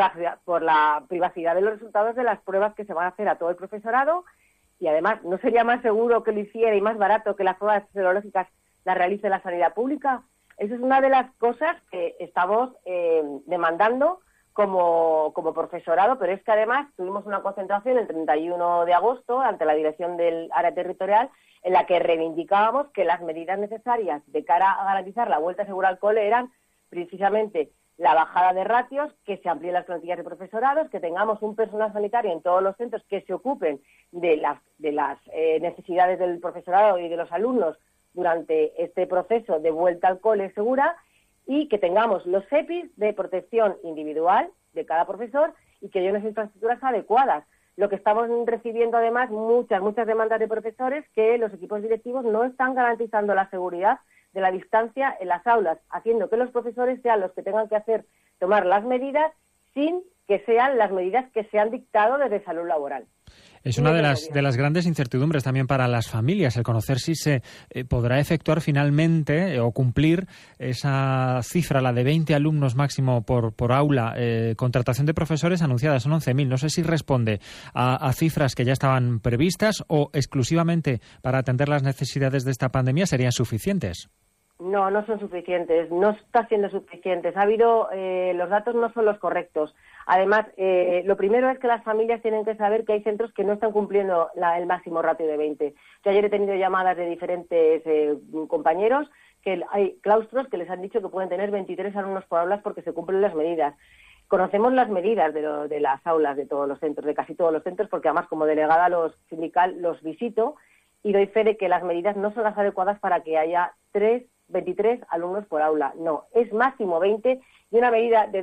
la privacidad de los resultados de las pruebas que se van a hacer a todo el profesorado, y además, ¿no sería más seguro que lo hiciera y más barato que las pruebas serológicas las realice la sanidad pública? Esa es una de las cosas que estamos demandando como profesorado, pero es que además tuvimos una concentración el 31 de agosto ante la dirección del área territorial en la que reivindicábamos que las medidas necesarias de cara a garantizar la vuelta segura al cole eran precisamente la bajada de ratios, que se amplíen las plantillas de profesorados, que tengamos un personal sanitario en todos los centros que se ocupen de las necesidades del profesorado y de los alumnos durante este proceso de vuelta al cole segura, y que tengamos los EPIs de protección individual de cada profesor y que haya unas infraestructuras adecuadas. Lo que estamos recibiendo además muchas demandas de profesores que los equipos directivos no están garantizando la seguridad de la distancia en las aulas, haciendo que los profesores sean los que tengan que tomar las medidas sin que sean las medidas que se han dictado desde salud laboral. Es una de las grandes incertidumbres también para las familias, el conocer si se podrá efectuar finalmente o cumplir esa cifra, la de 20 alumnos máximo por aula. Contratación de profesores anunciada, son 11.000. No sé si responde a cifras que ya estaban previstas o exclusivamente para atender las necesidades de esta pandemia serían suficientes. No son suficientes, no está siendo suficientes. Los datos no son los correctos. Además, lo primero es que las familias tienen que saber que hay centros que no están cumpliendo el máximo ratio de 20. Yo ayer he tenido llamadas de diferentes compañeros que hay claustros que les han dicho que pueden tener 23 alumnos por aulas porque se cumplen las medidas. Conocemos las medidas de las aulas de todos los centros, de casi todos los centros, porque además como delegada sindical los visito y doy fe de que las medidas no son las adecuadas para que haya 23 alumnos por aula. No, es máximo 20 y una medida de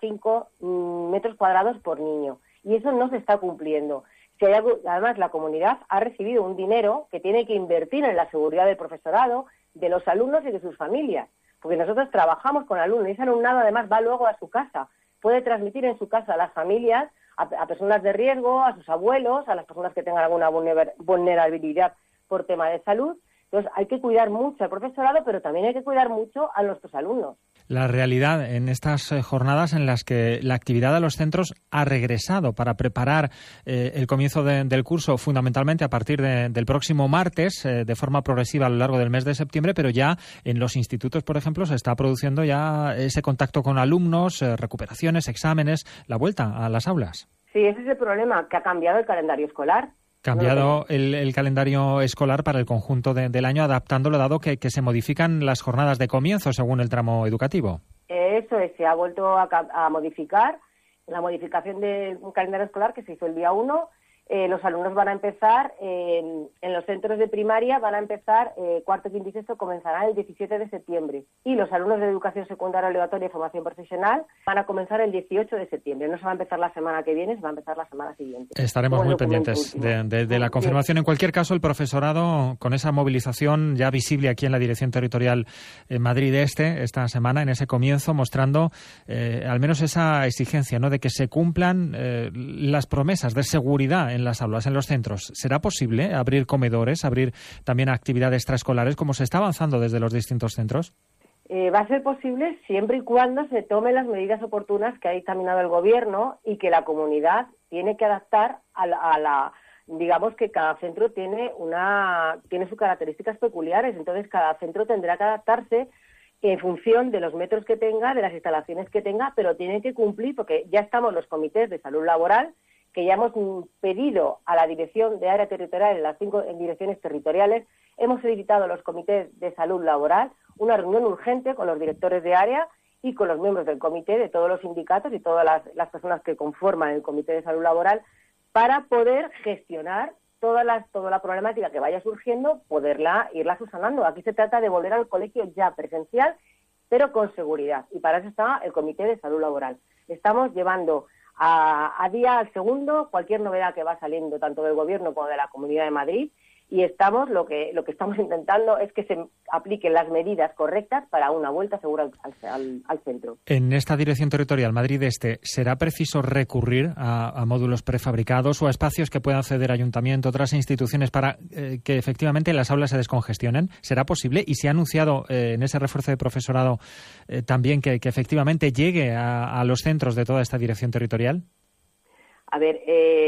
2,5 metros cuadrados por niño. Y eso no se está cumpliendo. Además, la comunidad ha recibido un dinero que tiene que invertir en la seguridad del profesorado, de los alumnos y de sus familias. Porque nosotros trabajamos con alumnos y ese alumnado además va luego a su casa. Puede transmitir en su casa a las familias, a personas de riesgo, a sus abuelos, a las personas que tengan alguna vulnerabilidad por tema de salud. Entonces, hay que cuidar mucho al profesorado, pero también hay que cuidar mucho a nuestros alumnos. La realidad en estas jornadas en las que la actividad de los centros ha regresado para preparar el comienzo del curso, fundamentalmente a partir del próximo martes, de forma progresiva a lo largo del mes de septiembre, pero ya en los institutos, por ejemplo, se está produciendo ya ese contacto con alumnos, recuperaciones, exámenes, la vuelta a las aulas. Sí, ese es el problema, que ha cambiado el calendario escolar. Cambiado el calendario escolar para el conjunto del año, adaptándolo, dado que se modifican las jornadas de comienzo según el tramo educativo. Eso es, se ha vuelto a modificar. La modificación del calendario escolar que se hizo el día 1, los alumnos van a empezar, en los centros de primaria van a empezar, cuarto, quinto y sexto comenzarán el 17 de septiembre. Y los alumnos de educación secundaria obligatoria y formación profesional van a comenzar el 18 de septiembre. No se va a empezar la semana que viene, se va a empezar la semana siguiente. Estaremos muy pendientes de la confirmación. En cualquier caso, el profesorado, con esa movilización ya visible aquí en la Dirección Territorial Madrid Este, esta semana, en ese comienzo, mostrando al menos esa exigencia, ¿no?, de que se cumplan las promesas de seguridad en las aulas, en los centros. ¿Será posible abrir comedores, abrir también actividades extraescolares, como se está avanzando desde los distintos centros? Va a ser posible siempre y cuando se tomen las medidas oportunas que ha dictaminado el Gobierno y que la comunidad tiene que adaptar digamos que cada centro tiene sus características peculiares, entonces cada centro tendrá que adaptarse en función de los metros que tenga, de las instalaciones que tenga, pero tienen que cumplir, porque ya estamos los comités de salud laboral, que ya hemos pedido a la dirección de área territorial en las 5 direcciones territoriales, hemos solicitado a los comités de salud laboral una reunión urgente con los directores de área y con los miembros del comité de todos los sindicatos y todas las personas que conforman el comité de salud laboral para poder gestionar toda la problemática que vaya surgiendo, irla subsanando. Aquí se trata de volver al colegio ya presencial, pero con seguridad. Y para eso está el comité de salud laboral. Estamos llevando a día al segundo cualquier novedad que va saliendo tanto del Gobierno como de la Comunidad de Madrid, y lo que estamos intentando es que se apliquen las medidas correctas para una vuelta segura al centro. En esta Dirección Territorial Madrid Este, ¿será preciso recurrir a módulos prefabricados o a espacios que puedan ceder Ayuntamiento, otras instituciones, para que efectivamente las aulas se descongestionen? ¿Será posible? ¿Y se ha anunciado en ese refuerzo de profesorado también que efectivamente llegue a los centros de toda esta Dirección Territorial? A ver,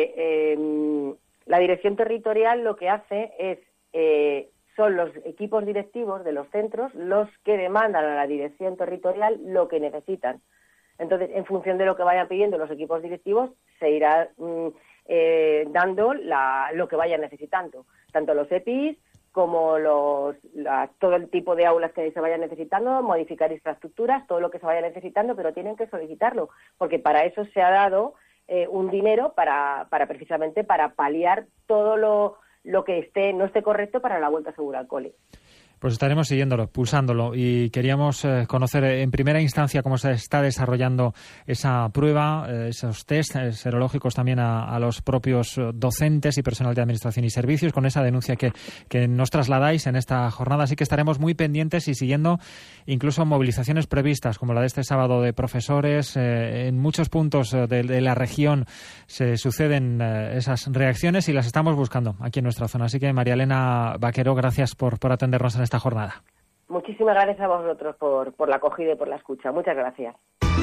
la Dirección Territorial lo que hace es, son los equipos directivos de los centros los que demandan a la Dirección Territorial lo que necesitan. Entonces, en función de lo que vayan pidiendo los equipos directivos, se irá dando lo que vayan necesitando, tanto los EPIs como todo el tipo de aulas que se vayan necesitando, modificar infraestructuras, todo lo que se vaya necesitando, pero tienen que solicitarlo, porque para eso se ha dado un dinero para precisamente para paliar todo lo que no esté correcto para la vuelta segura al cole. Pues estaremos siguiéndolo, pulsándolo, y queríamos conocer en primera instancia cómo se está desarrollando esa prueba, esos test serológicos también a los propios docentes y personal de administración y servicios, con esa denuncia que nos trasladáis en esta jornada. Así que estaremos muy pendientes y siguiendo incluso movilizaciones previstas, como la de este sábado de profesores. En muchos puntos de la región se suceden esas reacciones y las estamos buscando aquí en nuestra zona. Así que, María Elena Vaquero, gracias por atendernos en esta jornada. Muchísimas gracias a vosotros por la acogida y por la escucha. Muchas gracias.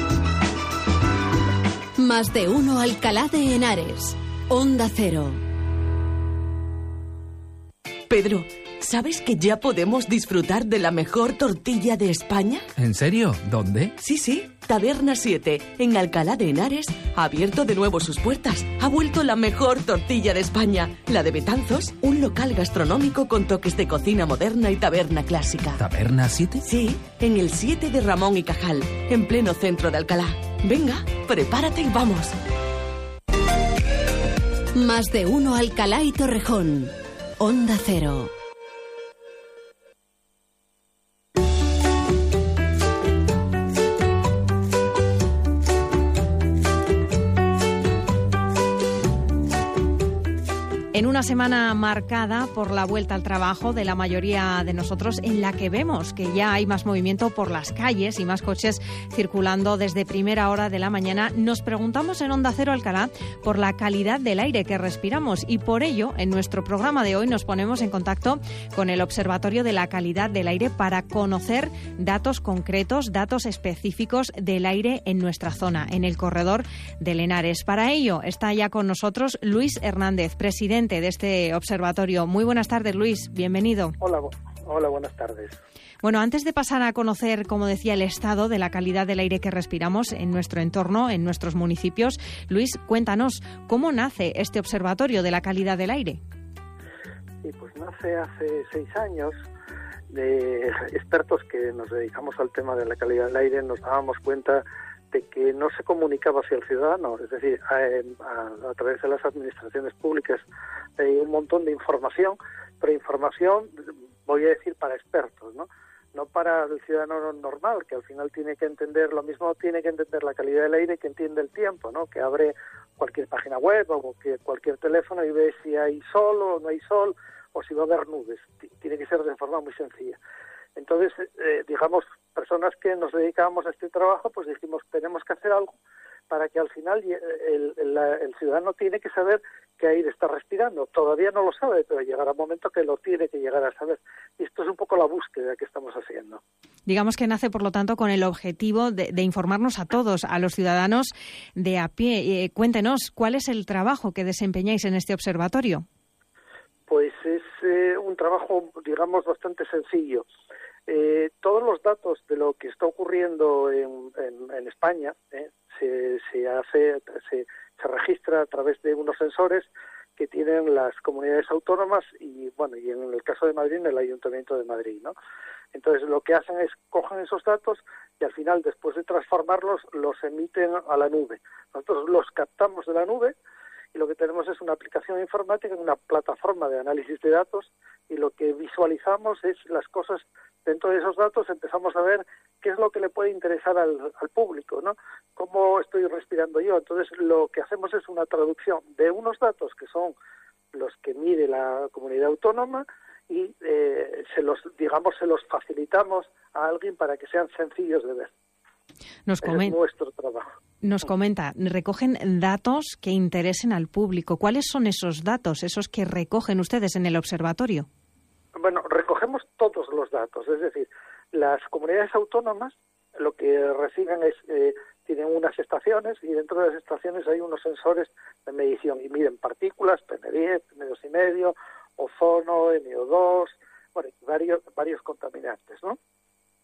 Más de uno Alcalá de Henares. Onda Cero. Pedro, ¿sabes que ya podemos disfrutar de la mejor tortilla de España? ¿En serio? ¿Dónde? Sí, Taberna 7, en Alcalá de Henares, ha abierto de nuevo sus puertas. Ha vuelto la mejor tortilla de España, la de Betanzos, un local gastronómico con toques de cocina moderna y taberna clásica. ¿Taberna 7? Sí, en el 7 de Ramón y Cajal, en pleno centro de Alcalá. Venga, prepárate y vamos. Más de uno Alcalá y Torrejón. Onda Cero. En una semana marcada por la vuelta al trabajo de la mayoría de nosotros, en la que vemos que ya hay más movimiento por las calles y más coches circulando desde primera hora de la mañana, nos preguntamos en Onda Cero Alcalá por la calidad del aire que respiramos, y por ello en nuestro programa de hoy nos ponemos en contacto con el Observatorio de la Calidad del Aire para conocer datos concretos, datos específicos del aire en nuestra zona, en el corredor del Henares. Para ello está ya con nosotros Luis Hernández, presidente de este observatorio. Muy buenas tardes, Luis. Bienvenido. Hola, buenas tardes. Bueno, antes de pasar a conocer, como decía, el estado de la calidad del aire que respiramos en nuestro entorno, en nuestros municipios, Luis, cuéntanos, ¿cómo nace este observatorio de la calidad del aire? Sí, pues nace hace 6 años. De expertos que nos dedicamos al tema de la calidad del aire nos dábamos cuenta de que no se comunicaba hacia el ciudadano, es decir, a través de las administraciones públicas hay un montón de información, pero información, voy a decir, para expertos, no para el ciudadano normal, que al final tiene que entender lo mismo, tiene que entender la calidad del aire que entiende el tiempo, que abre cualquier página web o cualquier teléfono y ve si hay sol o no hay sol, o si va a haber nubes. Tiene que ser de forma muy sencilla. Entonces, digamos, personas que nos dedicábamos a este trabajo, pues dijimos, tenemos que hacer algo para que al final el ciudadano tiene que saber qué aire está respirando. Todavía no lo sabe, pero llegará un momento que lo tiene que llegar a saber. Y esto es un poco la búsqueda que estamos haciendo. Digamos que nace, por lo tanto, con el objetivo de informarnos a todos, a los ciudadanos de a pie. Cuéntenos, ¿cuál es el trabajo que desempeñáis en este observatorio? Pues es un trabajo, digamos, bastante sencillo. Todos los datos de lo que está ocurriendo en España se registra a través de unos sensores que tienen las comunidades autónomas y en el caso de Madrid, en el Ayuntamiento de Madrid, ¿no? Entonces lo que hacen es cogen esos datos y al final, después de transformarlos, los emiten a la nube. Nosotros los captamos de la nube y lo que tenemos es una aplicación informática, una plataforma de análisis de datos, y lo que visualizamos es las cosas dentro de esos datos. Empezamos a ver qué es lo que le puede interesar al público, ¿no? ¿Cómo estoy respirando yo? Entonces lo que hacemos es una traducción de unos datos que son los que mide la comunidad autónoma y se los facilitamos a alguien para que sean sencillos de ver. Es nuestro trabajo. Nos comenta, recogen datos que interesen al público. ¿Cuáles son esos datos, esos que recogen ustedes en el observatorio? Bueno, recogemos todos los datos, es decir, las comunidades autónomas lo que reciben es, tienen unas estaciones y dentro de las estaciones hay unos sensores de medición y miden partículas, PM10, PM2,5, ozono, NO2, varios contaminantes, ¿no?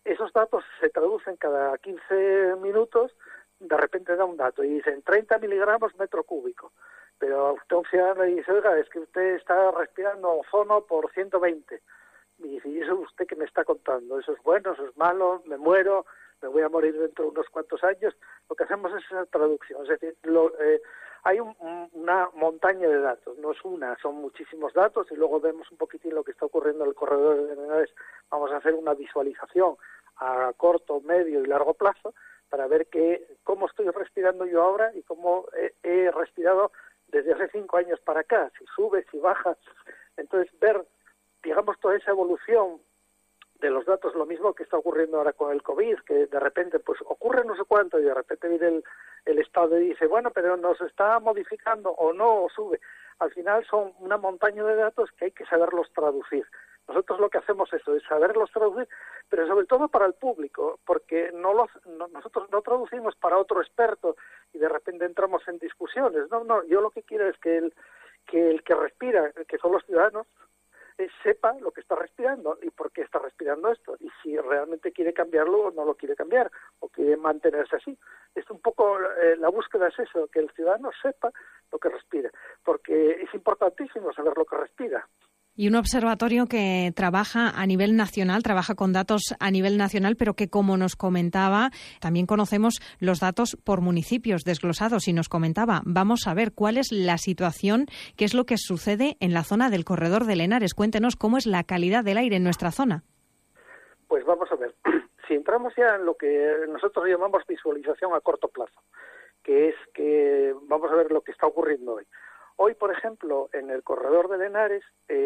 esos datos se traducen cada 15 minutos, de repente da un dato y dicen 30 miligramos metro cúbico. Pero usted, un ciudadano, le dice, oiga, es que usted está respirando ozono por 120. Y dice, ¿y eso usted qué me está contando? ¿Eso es bueno, eso es malo? ¿Me muero? ¿Me voy a morir dentro de unos cuantos años? Lo que hacemos es esa traducción. Es decir, hay una montaña de datos, no es una, son muchísimos datos, y luego vemos un poquitín lo que está ocurriendo en el corredor de Henares. Vamos a hacer una visualización a corto, medio y largo plazo para ver cómo estoy respirando yo ahora y cómo he respirado desde hace 5 años para acá, si sube, si baja. Entonces, ver, digamos, toda esa evolución de los datos, lo mismo que está ocurriendo ahora con el COVID, que de repente pues ocurre no sé cuánto y de repente viene el Estado y dice, bueno, pero nos está modificando o no, o sube. Al final son una montaña de datos que hay que saberlos traducir. Nosotros lo que hacemos es saberlos traducir, pero sobre todo para el público, porque nosotros no traducimos para otro experto y de repente entramos en discusiones. No, yo lo que quiero es que el que respira, que son los ciudadanos, sepa lo que está respirando y por qué está respirando esto, y si realmente quiere cambiarlo o no lo quiere cambiar, o quiere mantenerse así. Es un poco la búsqueda, es eso, que el ciudadano sepa lo que respira, porque es importantísimo saber lo que respira. Y un observatorio que trabaja a nivel nacional, trabaja con datos a nivel nacional, pero que, como nos comentaba, también conocemos los datos por municipios desglosados. Y nos comentaba, vamos a ver cuál es la situación, qué es lo que sucede en la zona del corredor del Henares. Cuéntenos cómo es la calidad del aire en nuestra zona. Pues vamos a ver, si entramos ya en lo que nosotros llamamos visualización a corto plazo, que es que vamos a ver lo que está ocurriendo hoy. Hoy, por ejemplo, en el corredor de Henares,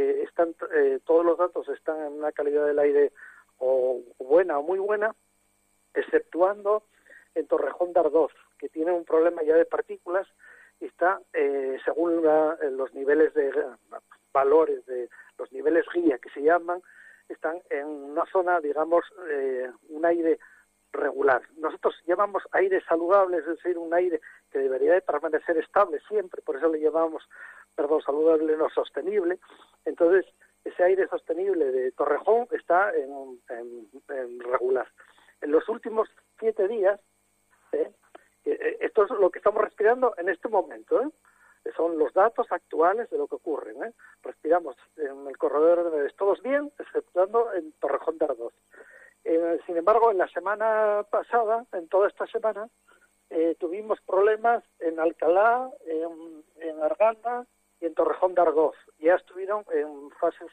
todos los datos están en una calidad del aire o buena o muy buena, exceptuando en Torrejón de Ardoz, que tiene un problema ya de partículas y está, según los niveles de valores, de los niveles guía que se llaman, están en una zona, digamos, un aire regular. Nosotros llamamos aire saludable, es decir, un aire que debería de permanecer estable siempre, por eso le llamamos, saludable, no sostenible. Entonces, ese aire sostenible de Torrejón está en regular. En los últimos 7 días, esto es lo que estamos respirando en este momento, son los datos actuales de lo que ocurre. Respiramos en el corredor de Henares todos bien, exceptuando en Torrejón de Ardoz. Sin embargo, en la semana pasada, en toda esta semana, tuvimos problemas en Alcalá, en Arganda y en Torrejón de Ardoz. Ya estuvieron en fases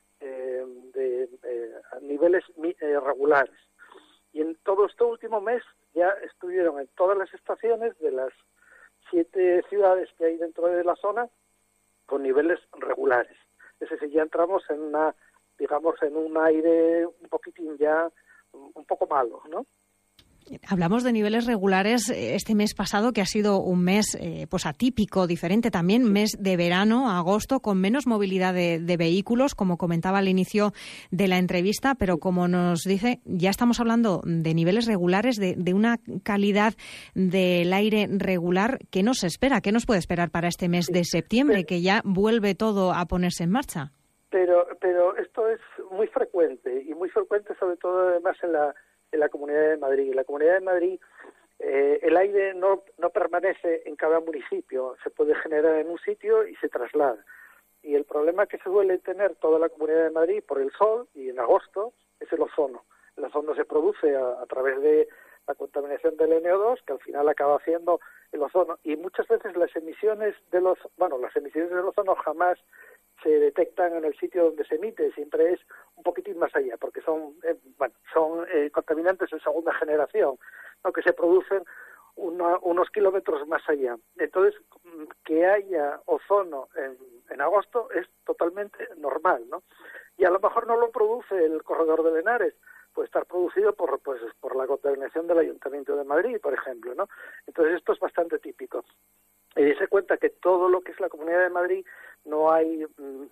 a niveles regulares. Y en todo este último mes ya estuvieron en todas las estaciones de las 7 ciudades que hay dentro de la zona con niveles regulares. Es decir, ya entramos en en un aire un poquitín ya un poco malo, ¿no? Hablamos de niveles regulares este mes pasado, que ha sido un mes pues atípico, diferente también, mes de verano, agosto, con menos movilidad de vehículos, como comentaba al inicio de la entrevista, pero como nos dice, ya estamos hablando de niveles regulares, de una calidad del aire regular. ¿Qué nos espera? ¿Qué nos puede esperar para este mes de septiembre, que ya vuelve todo a ponerse en marcha? Pero esto es muy frecuente, y muy frecuente sobre todo además en la Comunidad de Madrid. En la Comunidad de Madrid el aire no permanece en cada municipio, se puede generar en un sitio y se traslada. Y el problema que suele tener toda la Comunidad de Madrid por el sol y en agosto es el ozono. El ozono se produce a través de la contaminación del NO2, que al final acaba haciendo el ozono. Y muchas veces las emisiones del ozono jamás se detectan en el sitio donde se emite, siempre es un poquitín más allá, porque son contaminantes de segunda generación, ¿no?, que se producen unos kilómetros más allá. Entonces, que haya ozono en agosto es totalmente normal, ¿no? Y a lo mejor no lo produce el corredor de Henares, puede estar producido por la contaminación del Ayuntamiento de Madrid, por ejemplo, ¿no? Entonces esto es bastante típico. Y dése cuenta que todo lo que es la Comunidad de Madrid no hay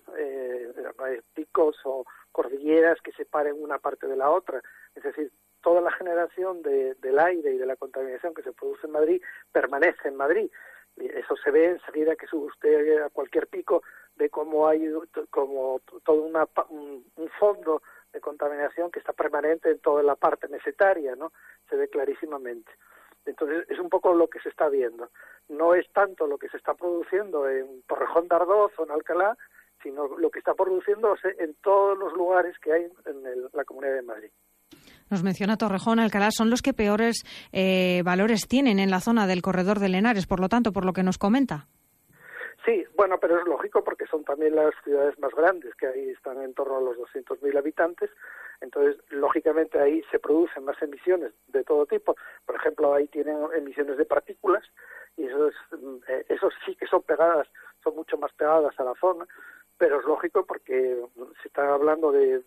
picos o cordilleras que separen una parte de la otra. Es decir, toda la generación del aire y de la contaminación que se produce en Madrid permanece en Madrid. Y eso se ve enseguida que sube usted a cualquier pico, ve cómo hay como todo un fondo de contaminación que está permanente en toda la parte mesetaria, ¿no? Se ve clarísimamente. Entonces, es un poco lo que se está viendo. No es tanto lo que se está produciendo en Torrejón de Ardoz o en Alcalá, sino lo que está produciéndose en todos los lugares que hay en la Comunidad de Madrid. Nos menciona Torrejón, Alcalá, son los que peores valores tienen en la zona del corredor del Henares, por lo tanto, por lo que nos comenta. Sí, bueno, pero es lógico porque son también las ciudades más grandes, que ahí están en torno a los 200.000 habitantes. Entonces, lógicamente, ahí se producen más emisiones de todo tipo. Por ejemplo, ahí tienen emisiones de partículas y esos sí que son mucho más pegadas a la zona, pero es lógico porque se está hablando de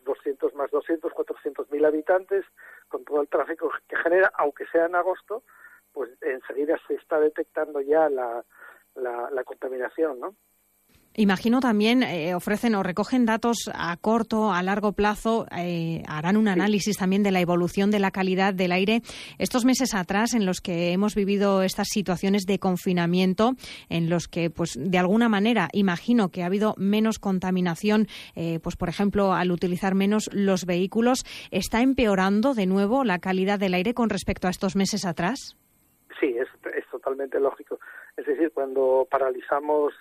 400.000 habitantes con todo el tráfico que genera, aunque sea en agosto, pues enseguida se está detectando ya la contaminación, ¿no? Imagino también ofrecen o recogen datos a corto, a largo plazo, harán un análisis también de la evolución de la calidad del aire. Estos meses atrás en los que hemos vivido estas situaciones de confinamiento, en los que pues de alguna manera imagino que ha habido menos contaminación, pues por ejemplo al utilizar menos los vehículos, ¿está empeorando de nuevo la calidad del aire con respecto a estos meses atrás? Sí, es totalmente lógico. Es decir, cuando paralizamos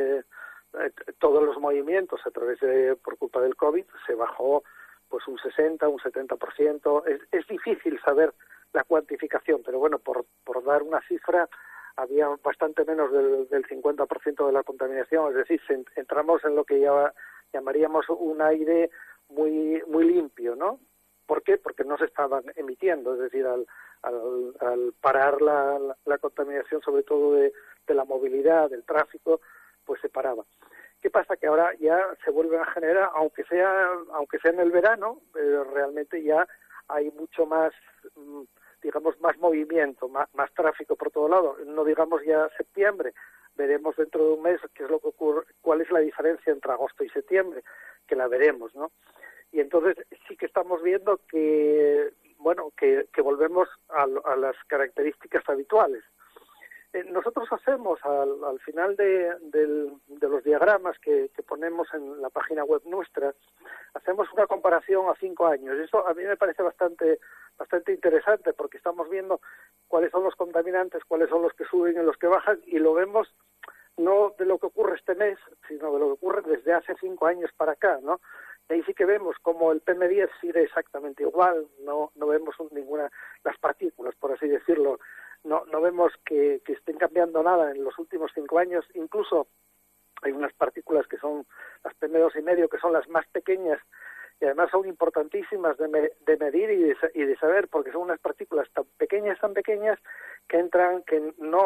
todos los movimientos por culpa del COVID, se bajó pues un 60, un 70%. Es difícil saber la cuantificación, pero bueno, por dar una cifra, había bastante menos del 50% de la contaminación. Es decir, entramos en lo que ya llamaríamos un aire muy muy limpio, ¿no? ¿Por qué? Porque no se estaban emitiendo, es decir, al parar la contaminación, sobre todo de la movilidad, del tráfico, pues se paraba. ¿Qué pasa? Que ahora ya se vuelven a generar, aunque sea en el verano, realmente ya hay mucho más, digamos, más movimiento, más tráfico por todo lado. No digamos ya septiembre, veremos dentro de un mes qué es lo que ocurre, cuál es la diferencia entre agosto y septiembre, que la veremos, ¿no? Y entonces sí que estamos viendo que, bueno, que volvemos a las características habituales. Nosotros hacemos al final de los diagramas que ponemos en la página web nuestra, hacemos una comparación a 5 años. Eso a mí me parece bastante interesante porque estamos viendo cuáles son los contaminantes, cuáles son los que suben y los que bajan, y lo vemos no de lo que ocurre este mes, sino de lo que ocurre desde hace 5 años para acá, ¿no? Y ahí sí que vemos como el PM10 sigue exactamente igual, no vemos las partículas, por así decirlo. No vemos que estén cambiando nada en los últimos 5 años. Incluso hay unas partículas que son las PM2,5, que son las más pequeñas y además son importantísimas de medir y de saber, porque son unas partículas tan pequeñas que entran, que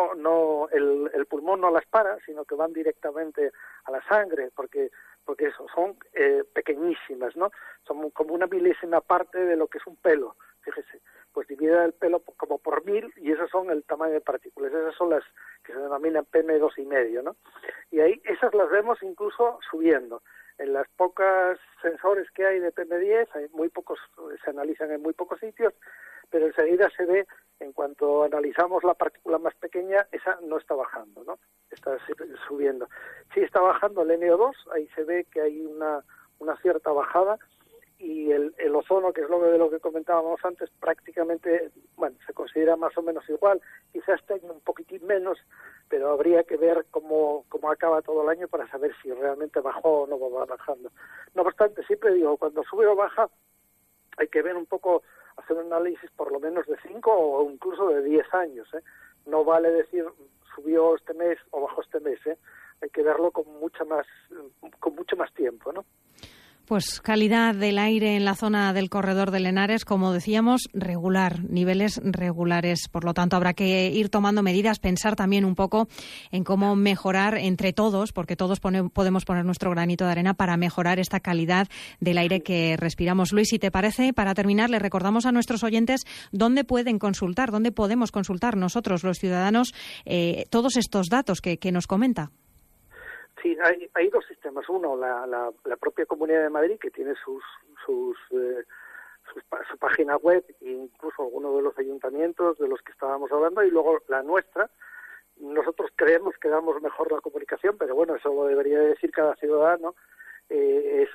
el pulmón no las para, sino que van directamente a la sangre, porque son pequeñísimas, ¿no? Son como una milésima parte de lo que es un pelo, fíjese. Pues divide el pelo como por 1000 y esos son el tamaño de partículas. Esas son las que se denominan PM2,5, ¿no? Y ahí esas las vemos incluso subiendo. En las pocas sensores que hay de PM10, se analizan en muy pocos sitios, pero enseguida se ve, en cuanto analizamos la partícula más pequeña, esa no está bajando, ¿no? Está subiendo. Sí está bajando el NO2, ahí se ve que hay una cierta bajada, y el ozono, que es de lo que comentábamos antes, prácticamente, bueno, se considera más o menos igual, quizás tenga un poquitín menos, pero habría que ver cómo acaba todo el año para saber si realmente bajó o no va bajando. No obstante, siempre digo, cuando sube o baja, hay que ver un poco, hacer un análisis por lo menos de 5 o incluso de 10 años, ¿eh? No vale decir subió este mes o bajó este mes, ¿eh? Hay que verlo con mucho más tiempo, ¿no? Pues calidad del aire en la zona del corredor del Henares, como decíamos, regular, niveles regulares. Por lo tanto, habrá que ir tomando medidas, pensar también un poco en cómo mejorar entre todos, porque todos podemos poner nuestro granito de arena para mejorar esta calidad del aire que respiramos. Luis, si te parece, para terminar, le recordamos a nuestros oyentes dónde pueden consultar, dónde podemos consultar nosotros, los ciudadanos, todos estos datos que nos comenta. Sí, hay dos sistemas. Uno, la propia Comunidad de Madrid, que tiene su página web, e incluso algunos de los ayuntamientos de los que estábamos hablando, y luego la nuestra. Nosotros creemos que damos mejor la comunicación, pero bueno, eso lo debería decir cada ciudadano. es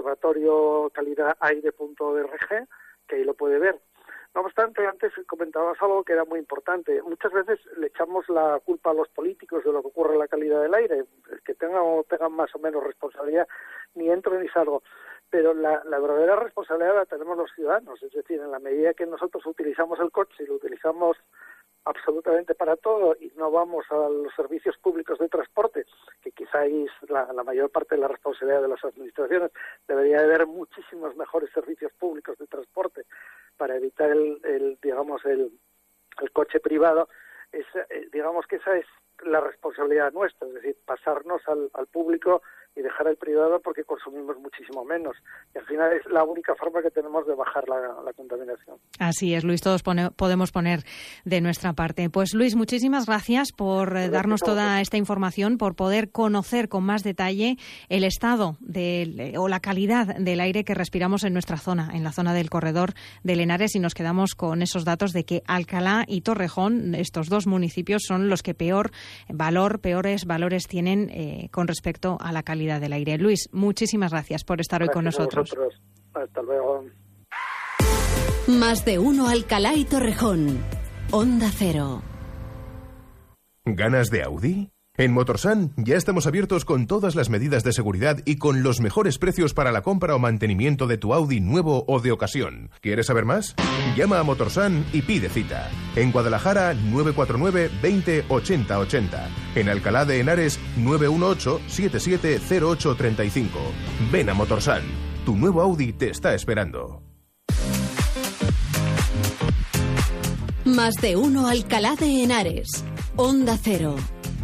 observatoriocalidadaire.org, que ahí lo puede ver. No obstante, antes comentabas algo que era muy importante. Muchas veces le echamos la culpa a los políticos de lo que ocurre en la calidad del aire, que tengan más o menos responsabilidad, ni entro ni salgo. Pero la verdadera responsabilidad la tenemos los ciudadanos, es decir, en la medida que nosotros utilizamos el coche y lo utilizamos absolutamente para todo y no vamos a los servicios públicos de transporte, que quizá es la mayor parte de la responsabilidad de las administraciones. Debería haber muchísimos mejores servicios públicos de transporte para evitar el coche privado. Digamos que esa es la responsabilidad nuestra, es decir, pasarnos al público y dejar el privado porque consumimos muchísimo menos. Y al final es la única forma que tenemos de bajar la contaminación. Así es, Luis, todos podemos poner de nuestra parte. Pues Luis, muchísimas gracias por darnos toda esta información, por poder conocer con más detalle el estado o la calidad del aire que respiramos en nuestra zona, en la zona del corredor del Henares, y nos quedamos con esos datos de que Alcalá y Torrejón, estos dos municipios, son los que peores valores tienen con respecto a la calidad del aire. Luis, muchísimas gracias por estar hoy con nosotros. Hasta luego. Más de uno Alcalá y Torrejón. Onda Cero. ¿Ganas de Audi? En Motorsan ya estamos abiertos con todas las medidas de seguridad y con los mejores precios para la compra o mantenimiento de tu Audi nuevo o de ocasión. ¿Quieres saber más? Llama a Motorsan y pide cita. En Guadalajara, 949 20 80 80. En Alcalá de Henares, 918 7708 35. Ven a Motorsan. Tu nuevo Audi te está esperando. Más de uno Alcalá de Henares. Onda Cero.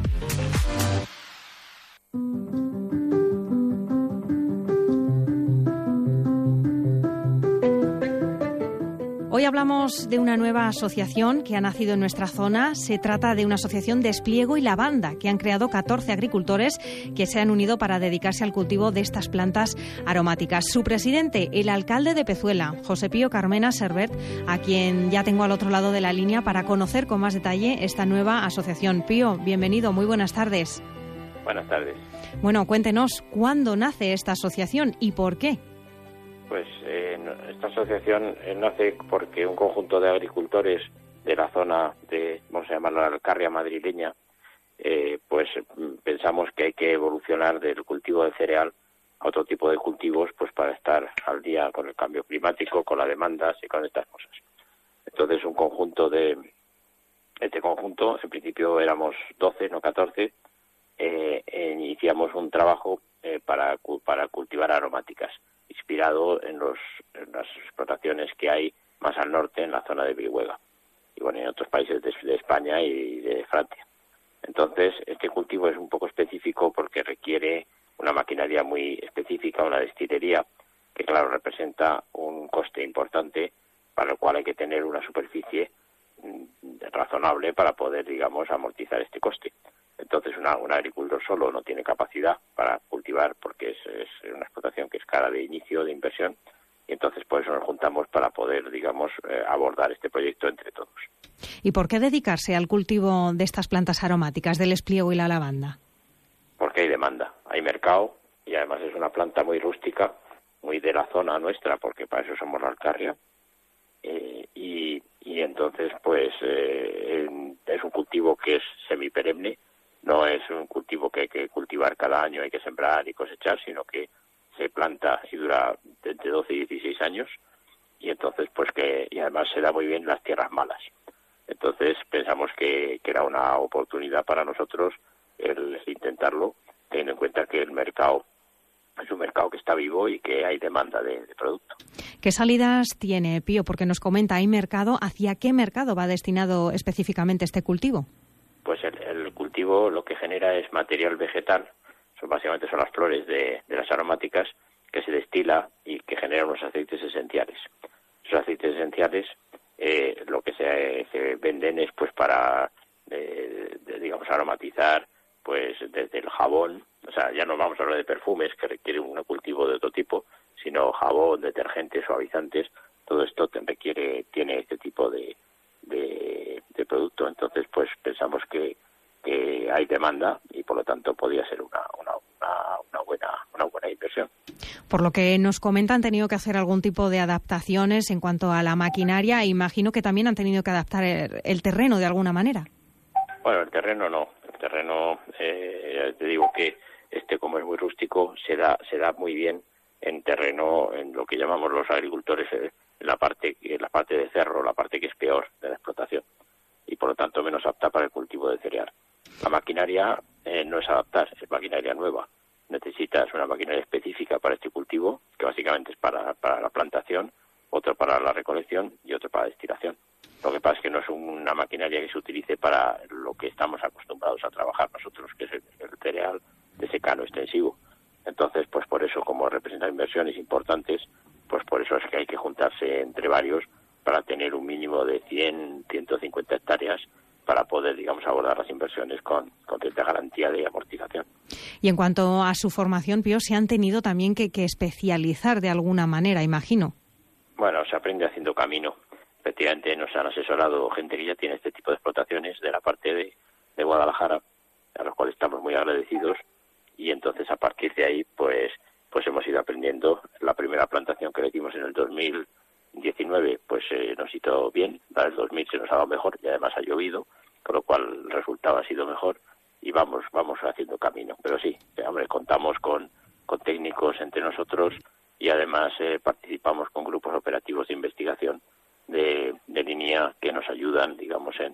Hoy hablamos de una nueva asociación que ha nacido en nuestra zona. Se trata de una asociación Despliego y Lavanda, que han creado 14 agricultores que se han unido para dedicarse al cultivo de estas plantas aromáticas. Su presidente, el alcalde de Pezuela, José Pío Carmena Servet, a quien ya tengo al otro lado de la línea para conocer con más detalle esta nueva asociación. Pío, bienvenido, muy buenas tardes. Buenas tardes. Bueno, cuéntenos, ¿cuándo nace esta asociación y por qué? Pues esta asociación nace porque un conjunto de agricultores de la zona de, vamos a llamarlo, la Alcarria madrileña, pues pensamos que hay que evolucionar del cultivo de cereal a otro tipo de cultivos, pues para estar al día con el cambio climático, con las demandas y con estas cosas. Entonces este conjunto, en principio éramos 12, no 14, iniciamos un trabajo para cultivar aromáticas, inspirado en las explotaciones que hay más al norte, en la zona de Brihuega, y bueno, en otros países de España y de Francia. Entonces, este cultivo es un poco específico porque requiere una maquinaria muy específica, una destilería, que claro, representa un coste importante, para el cual hay que tener una superficie razonable para poder, digamos, amortizar este coste. Entonces, un agricultor solo no tiene capacidad para cultivar porque es una explotación que es cara de inicio, de inversión, y entonces por eso nos juntamos para poder, digamos, abordar este proyecto entre todos. ¿Y por qué dedicarse al cultivo de estas plantas aromáticas, del espliego y la lavanda? Porque hay demanda, hay mercado, y además es una planta muy rústica, muy de la zona nuestra, porque para eso somos la Alcarria, y entonces pues es un cultivo que es semiperenne. No es un cultivo que hay que cultivar cada año, hay que sembrar y cosechar, sino que se planta y dura entre 12 y 16 años, y entonces y además se da muy bien en las tierras malas. Entonces pensamos que era una oportunidad para nosotros el intentarlo, teniendo en cuenta que el mercado es un mercado que está vivo y que hay demanda de producto. ¿Qué salidas tiene, Pío? Porque nos comenta, ¿hay mercado? ¿Hacia qué mercado va destinado específicamente este cultivo? Pues el cultivo lo que genera es material vegetal, básicamente son las flores de las aromáticas, que se destila y que generan unos aceites esenciales. Esos aceites esenciales lo que se venden es pues para, digamos, aromatizar, pues desde el jabón, o sea, ya no vamos a hablar de perfumes que requieren un cultivo de otro tipo, sino jabón, detergentes, suavizantes, todo esto tiene este tipo de producto. Entonces pues pensamos que hay demanda y por lo tanto podría ser una buena inversión. Por lo que nos comentan, han tenido que hacer algún tipo de adaptaciones en cuanto a la maquinaria e imagino que también han tenido que adaptar el terreno de alguna manera. Bueno, el terreno no. El terreno, te digo que como es muy rústico, se da muy bien en terreno, en lo que llamamos los agricultores, en la parte de cerro, la parte que es peor de la explotación, y por lo tanto menos apta para el cultivo de cereal. La maquinaria no es adaptar, es maquinaria nueva. Necesitas una maquinaria específica para este cultivo, que básicamente es para la plantación, otro para la recolección y otro para la destilación. Lo que pasa es que no es una maquinaria que se utilice para lo que estamos acostumbrados a trabajar nosotros, que es el cereal de secano extensivo. Entonces, pues por eso, como representa inversiones importantes, pues por eso es que hay que juntarse entre varios para tener un mínimo de 100, 150 hectáreas para poder, digamos, abordar las inversiones con cierta garantía de amortización. Y en cuanto a su formación, Pío, se han tenido también que especializar de alguna manera, imagino. Bueno, se aprende haciendo camino. Efectivamente, nos han asesorado gente que ya tiene este tipo de explotaciones de la parte de Guadalajara, a los cuales estamos muy agradecidos, y entonces a partir de ahí, pues hemos ido aprendiendo. La primera plantación que le dimos en el 2019, pues nos hizo bien. La del 2000 se nos ha dado mejor y además ha llovido, con lo cual el resultado ha sido mejor y vamos haciendo camino. Pero sí, hombre, contamos con técnicos entre nosotros y además participamos con grupos operativos de investigación de línea que nos ayudan, digamos, en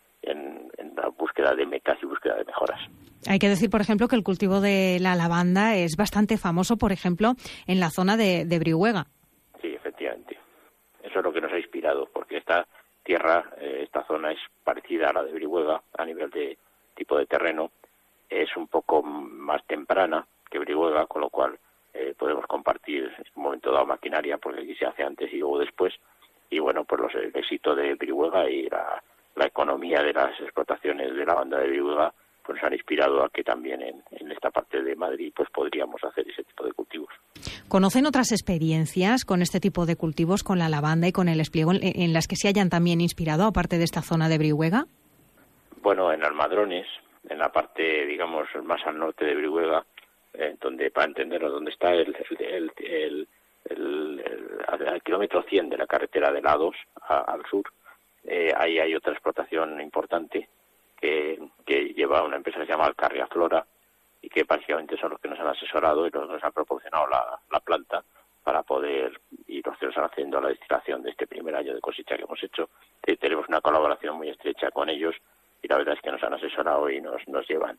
la búsqueda de metas y búsqueda de mejoras. Hay que decir, por ejemplo, que el cultivo de la lavanda es bastante famoso, por ejemplo, en la zona de Brihuega. Sí, efectivamente. Eso es lo que nos ha inspirado, porque esta tierra, esta zona es parecida a la de Brihuega a nivel de tipo de terreno. Es un poco más temprana que Brihuega, con lo cual podemos compartir en un momento dado maquinaria, porque aquí se hace antes y luego después. Y bueno, pues el éxito de Brihuega y la economía de las explotaciones de la banda de Brihuega pues nos han inspirado a que también en esta parte de Madrid pues podríamos hacer ese tipo de cultivos. ¿Conocen otras experiencias con este tipo de cultivos, con la lavanda y con el espliego, en las que se hayan también inspirado, aparte de esta zona de Brihuega? Bueno, en Almadrones, en la parte, digamos, más al norte de Brihuega, donde, para entenderlo, donde está el kilómetro 100 de la carretera de la A2 al sur, ahí hay otra explotación importante que lleva una empresa que se llama Alcarria Flora y que básicamente son los que nos han asesorado y nos han proporcionado la planta para poder ir nosotros haciendo la destilación de este primer año de cosecha que hemos hecho. Tenemos una colaboración muy estrecha con ellos y la verdad es que nos han asesorado y nos llevan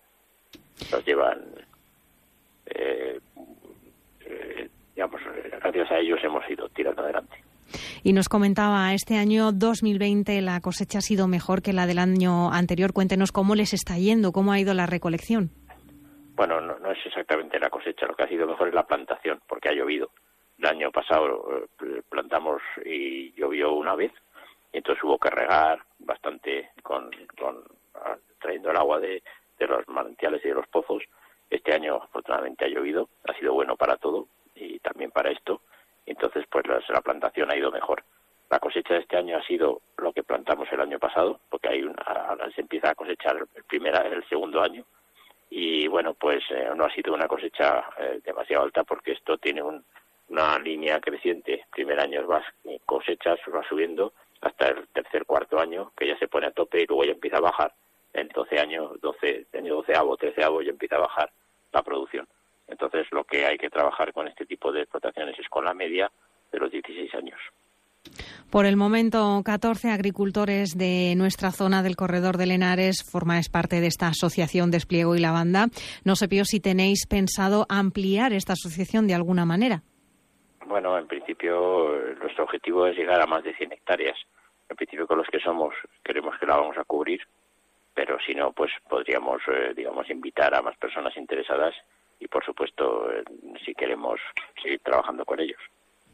digamos, gracias a ellos hemos ido tirando adelante. Y nos comentaba, este año 2020 la cosecha ha sido mejor que la del año anterior. Cuéntenos cómo les está yendo, cómo ha ido la recolección. Bueno, no es exactamente la cosecha, lo que ha sido mejor es la plantación, porque ha llovido. El año pasado plantamos y llovió una vez, y entonces hubo que regar bastante trayendo el agua de los manantiales y de los pozos. Este año afortunadamente ha llovido, ha sido bueno para todo y también para esto. Entonces, pues la plantación ha ido mejor. La cosecha de este año ha sido lo que plantamos el año pasado, porque ahora se empieza a cosechar el segundo año. Y bueno, pues no ha sido una cosecha demasiado alta, porque esto tiene una línea creciente. Primer año cosechas, va subiendo hasta el tercer, cuarto año, que ya se pone a tope y luego ya empieza a bajar. En 12º, 13º ya empieza a bajar la producción. Entonces, lo que hay que trabajar con este tipo de explotaciones es con la media de los 16 años. Por el momento, 14 agricultores de nuestra zona del Corredor del Henares formáis parte de esta asociación Despliego y Lavanda. No sé, Pío, si tenéis pensado ampliar esta asociación de alguna manera. Bueno, en principio, nuestro objetivo es llegar a más de 100 hectáreas. En principio, con los que somos, queremos que la vamos a cubrir, pero si no, pues podríamos, invitar a más personas interesadas y, por supuesto, si queremos seguir trabajando con ellos.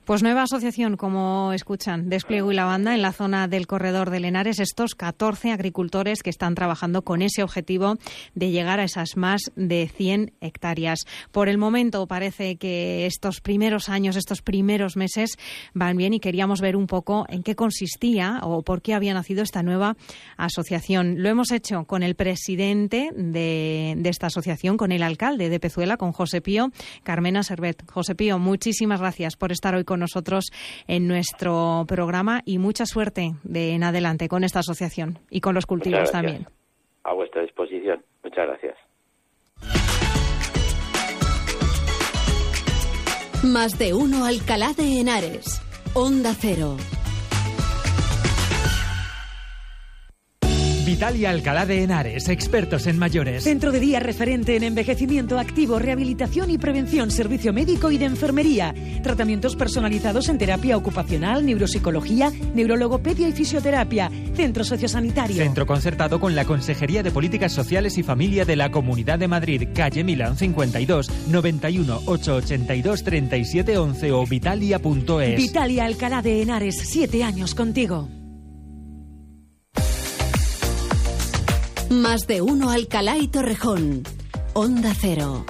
Pues nueva asociación, como escuchan, Despliego y la Banda en la zona del Corredor del Henares. Estos 14 agricultores que están trabajando con ese objetivo de llegar a esas más de 100 hectáreas. Por el momento parece que estos primeros años, estos primeros meses van bien y queríamos ver un poco en qué consistía o por qué había nacido esta nueva asociación. Lo hemos hecho con el presidente de esta asociación, con el alcalde de Pezuela, con José Pío Carmena Servet. José Pío, muchísimas gracias por estar hoy con nosotros en nuestro programa y mucha suerte en adelante con esta asociación y con los cultivos también. A vuestra disposición. Muchas gracias. Más de uno Alcalá de Henares. Onda Cero. Vitalia Alcalá de Henares, expertos en mayores. Centro de día referente en envejecimiento activo, rehabilitación y prevención, servicio médico y de enfermería. Tratamientos personalizados en terapia ocupacional, neuropsicología, neurologopedia y fisioterapia. Centro sociosanitario. Centro concertado con la Consejería de Políticas Sociales y Familia de la Comunidad de Madrid, calle Milán 52, 91 882 37 11 o vitalia.es. Vitalia Alcalá de Henares, 7 años contigo. Más de uno Alcalá y Torrejón. Onda Cero.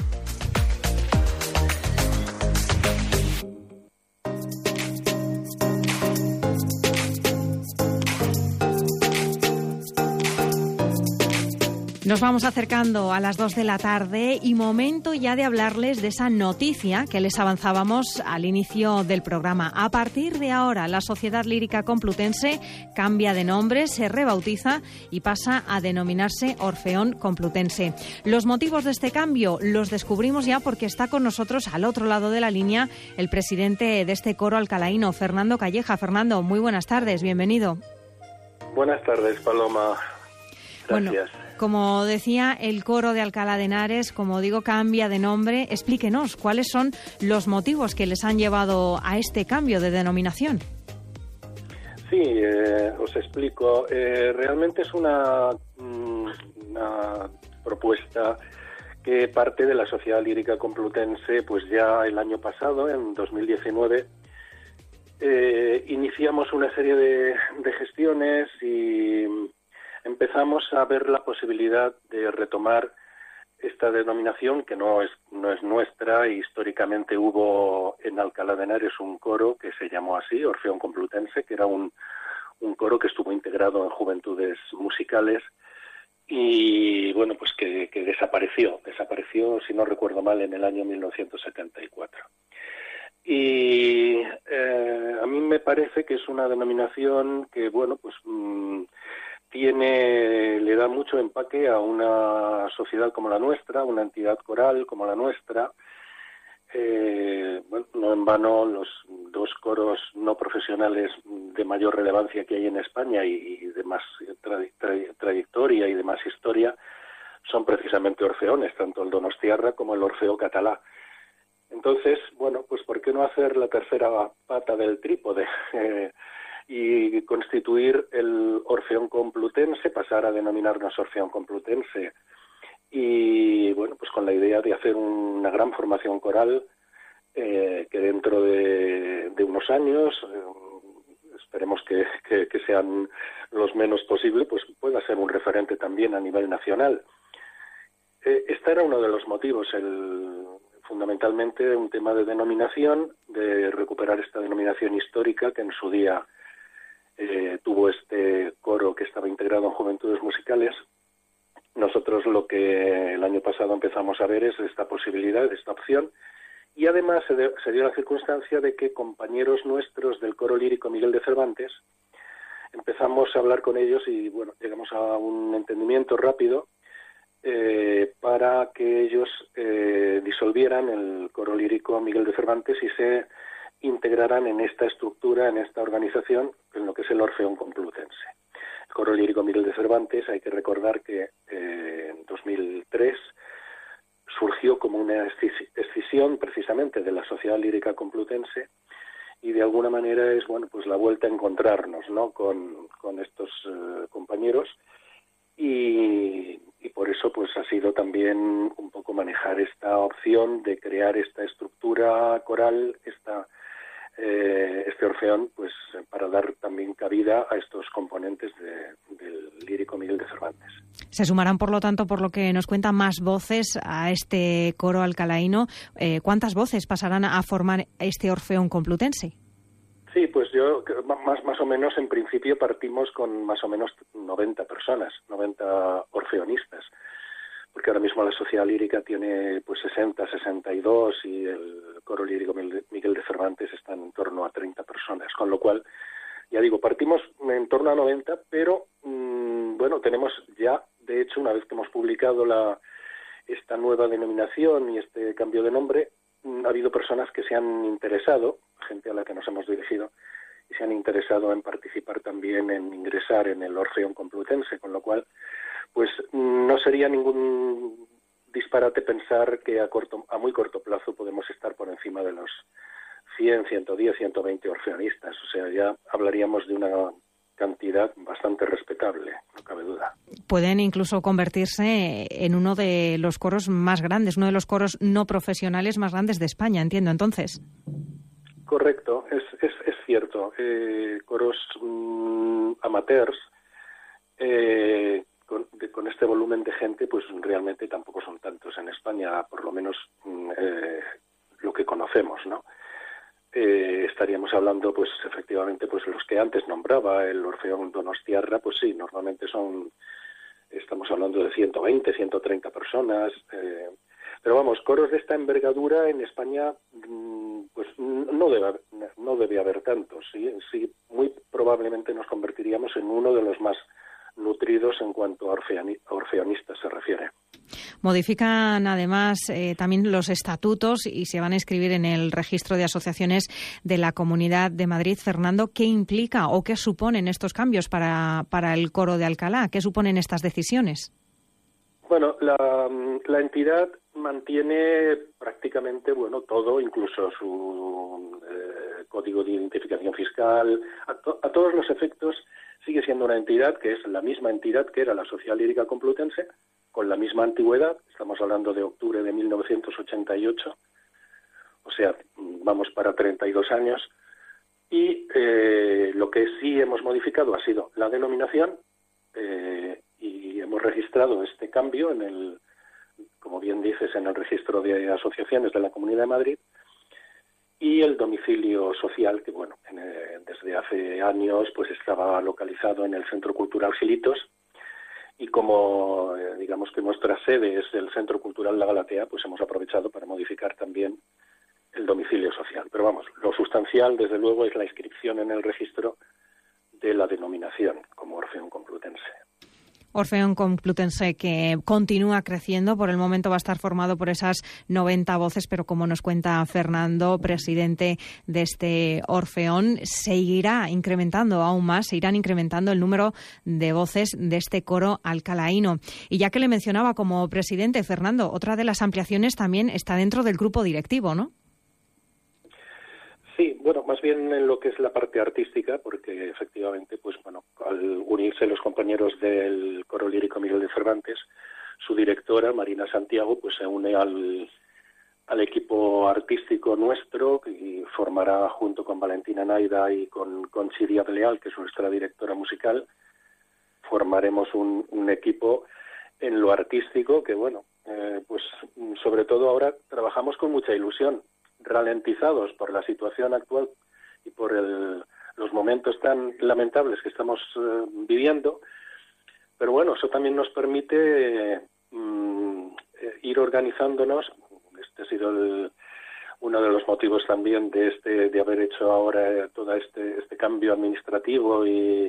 Nos vamos acercando a las 2 de la tarde y momento ya de hablarles de esa noticia que les avanzábamos al inicio del programa. A partir de ahora, la Sociedad Lírica Complutense cambia de nombre, se rebautiza y pasa a denominarse Orfeón Complutense. Los motivos de este cambio los descubrimos ya porque está con nosotros al otro lado de la línea el presidente de este coro alcalaíno, Fernando Calleja. Fernando, muy buenas tardes, bienvenido. Buenas tardes, Paloma. Gracias. Bueno, como decía, el coro de Alcalá de Henares, como digo, cambia de nombre. Explíquenos cuáles son los motivos que les han llevado a este cambio de denominación. Sí, os explico. Realmente es una propuesta que parte de la Sociedad Lírica Complutense, pues ya el año pasado, en 2019, iniciamos una serie de gestiones y empezamos a ver la posibilidad de retomar esta denominación que no es nuestra. Históricamente hubo en Alcalá de Henares un coro que se llamó así, Orfeón Complutense, que era un coro que estuvo integrado en Juventudes Musicales y bueno, pues que desapareció, si no recuerdo mal, en el año 1974. Y a mí me parece que es una denominación que, bueno, pues le da mucho empaque a una sociedad como la nuestra, una entidad coral como la nuestra. Bueno, no en vano los dos coros no profesionales de mayor relevancia que hay en España y de más trayectoria y de más historia son precisamente orfeones, tanto el donostiarra como el Orfeo catalá. Entonces, bueno, pues ¿por qué no hacer la tercera pata del trípode? Y constituir el Orfeón Complutense, pasar a denominarnos Orfeón Complutense y, bueno, pues con la idea de hacer una gran formación coral que dentro de unos años, esperemos que sean los menos posible, pues pueda ser un referente también a nivel nacional. Este era uno de los motivos, fundamentalmente un tema de denominación, de recuperar esta denominación histórica que en su día tuvo este coro que estaba integrado en Juventudes Musicales. Nosotros lo que el año pasado empezamos a ver es esta posibilidad, esta opción, y además se dio la circunstancia de que compañeros nuestros del coro lírico Miguel de Cervantes, empezamos a hablar con ellos y bueno, llegamos a un entendimiento rápido para que ellos disolvieran el coro lírico Miguel de Cervantes y se integrarán en esta estructura, en esta organización, en lo que es el Orfeón Complutense. El coro lírico Miguel de Cervantes, hay que recordar que en 2003 surgió como una escisión precisamente de la Sociedad Lírica Complutense y de alguna manera es, bueno, pues la vuelta a encontrarnos, ¿no?, con estos compañeros y por eso pues ha sido también un poco manejar esta opción de crear esta estructura coral, esta este Orfeón, pues para dar también cabida a estos componentes del lírico Miguel de Cervantes. Se sumarán, por lo tanto, por lo que nos cuentan, más voces a este coro alcalaíno. ¿Cuántas voces pasarán a formar este Orfeón Complutense? Sí, pues yo más o menos en principio partimos con más o menos 90 personas, 90 orfeonistas, porque ahora mismo la Sociedad Lírica tiene pues 60, 62 y el coro lírico Miguel de Cervantes está en torno a 30 personas, con lo cual, ya digo, partimos en torno a 90, pero bueno, tenemos ya, de hecho, una vez que hemos publicado esta nueva denominación y este cambio de nombre, ha habido personas que se han interesado, gente a la que nos hemos dirigido, y se han interesado en participar también, en ingresar en el Orfeón Complutense, con lo cual, pues no sería ningún disparate pensar que a muy corto plazo podemos estar por encima de los 100, 110, 120 orfeonistas. O sea, ya hablaríamos de una cantidad bastante respetable, no cabe duda. Pueden incluso convertirse en uno de los coros más grandes, uno de los coros no profesionales más grandes de España, entiendo, entonces. Correcto, es cierto. Coros amateurs, con este volumen de gente, pues realmente tampoco son tantos en España, por lo menos lo que conocemos, ¿no? Estaríamos hablando, pues efectivamente, pues los que antes nombraba, el Orfeón Donostiarra, pues sí, normalmente estamos hablando de 120, 130 personas, pero vamos, coros de esta envergadura en España, pues no debe haber tantos, sí, muy probablemente nos convertiríamos en uno de los más nutridos en cuanto a orfeonistas se refiere. Modifican además también los estatutos y se van a inscribir en el registro de asociaciones de la Comunidad de Madrid. Fernando, ¿qué implica o qué suponen estos cambios para el coro de Alcalá? ¿Qué suponen estas decisiones? Bueno, la entidad mantiene prácticamente todo, incluso su código de identificación fiscal, a todos los efectos. Sigue siendo una entidad que es la misma entidad que era la Sociedad Lírica Complutense, con la misma antigüedad, estamos hablando de octubre de 1988, o sea, vamos para 32 años, y lo que sí hemos modificado ha sido la denominación, y hemos registrado este cambio como bien dices, en el registro de asociaciones de la Comunidad de Madrid, y el domicilio social, que desde hace años pues estaba localizado en el Centro Cultural Gilitos, y como digamos que nuestra sede es el Centro Cultural La Galatea, pues hemos aprovechado para modificar también el domicilio social. Pero vamos, lo sustancial desde luego es la inscripción en el registro de la denominación como Orfeón Complutense. Orfeón Complutense, que continúa creciendo. Por el momento va a estar formado por esas 90 voces, pero como nos cuenta Fernando, presidente de este Orfeón, seguirá incrementando aún más, se irán incrementando el número de voces de este coro alcalaíno. Y ya que le mencionaba como presidente, Fernando, otra de las ampliaciones también está dentro del grupo directivo, ¿no? Sí, más bien en lo que es la parte artística, porque efectivamente, al unirse los compañeros del coro lírico Miguel de Cervantes, su directora, Marina Santiago, pues se une al equipo artístico nuestro y formará, junto con Valentina Naida y con Conchi Díaz Leal, que es nuestra directora musical, formaremos un equipo en lo artístico que, pues sobre todo ahora trabajamos con mucha ilusión, ralentizados por la situación actual y por los momentos tan lamentables que estamos viviendo, pero eso también nos permite ir organizándonos. Este ha sido uno de los motivos también de haber hecho ahora todo este cambio administrativo y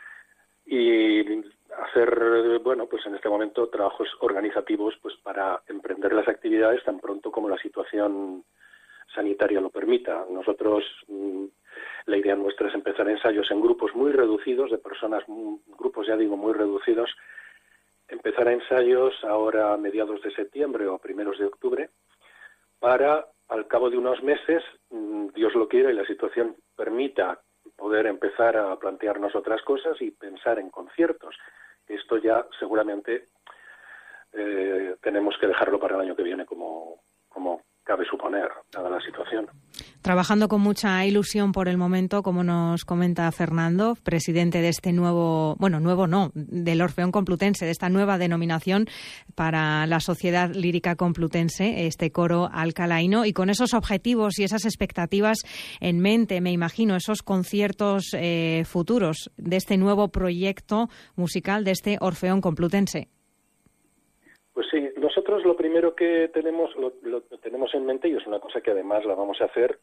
hacer, pues en este momento trabajos organizativos pues para emprender las actividades tan pronto como la situación sanitaria lo permita. Nosotros, la idea nuestra es empezar ensayos en grupos muy reducidos de personas, grupos ya digo muy reducidos, empezar ensayos ahora a mediados de septiembre o primeros de octubre para, al cabo de unos meses, Dios lo quiera y la situación permita, poder empezar a plantearnos otras cosas y pensar en conciertos. Esto ya seguramente tenemos que dejarlo para el año que viene como cabe suponer, dada la situación. Trabajando con mucha ilusión por el momento, como nos comenta Fernando, presidente de este del Orfeón Complutense, de esta nueva denominación para la Sociedad Lírica Complutense, este coro alcalaíno, y con esos objetivos y esas expectativas en mente, me imagino, esos conciertos futuros de este nuevo proyecto musical de este Orfeón Complutense. Pues sí, nosotros lo primero que tenemos, lo tenemos en mente, y es una cosa que además la vamos a hacer,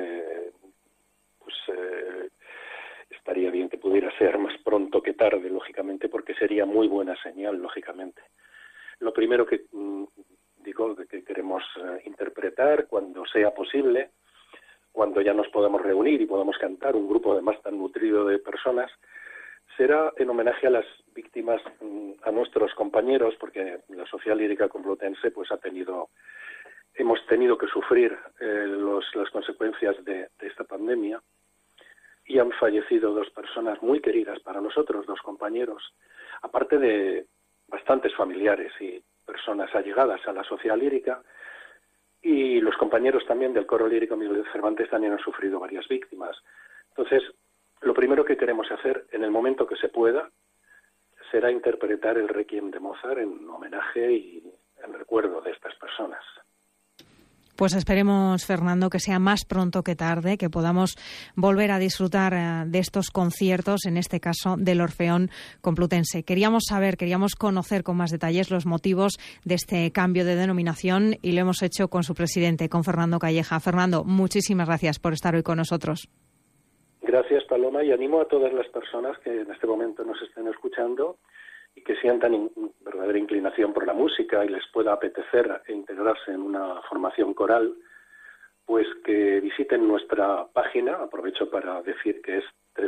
estaría bien que pudiera ser más pronto que tarde, lógicamente, porque sería muy buena señal, lógicamente. Lo primero que que queremos interpretar cuando sea posible, cuando ya nos podamos reunir y podamos cantar, un grupo además tan nutrido de personas, será en homenaje a las víctimas, a nuestros compañeros, porque la Sociedad Lírica Complutense pues hemos tenido que sufrir las consecuencias de esta pandemia, y han fallecido 2 personas muy queridas para nosotros, 2 compañeros, aparte de bastantes familiares y personas allegadas a la Sociedad Lírica, y los compañeros también del Coro Lírico Miguel de Cervantes también han sufrido varias víctimas. Entonces, lo primero que queremos hacer, en el momento que se pueda, será interpretar el Requiem de Mozart en homenaje y en recuerdo de estas personas. Pues esperemos, Fernando, que sea más pronto que tarde, que podamos volver a disfrutar de estos conciertos, en este caso del Orfeón Complutense. Queríamos conocer con más detalles los motivos de este cambio de denominación, y lo hemos hecho con su presidente, con Fernando Calleja. Fernando, muchísimas gracias por estar hoy con nosotros. Gracias, Paloma, y animo a todas las personas que en este momento nos estén escuchando y que sientan verdadera inclinación por la música y les pueda apetecer integrarse en una formación coral, pues que visiten nuestra página. Aprovecho para decir que es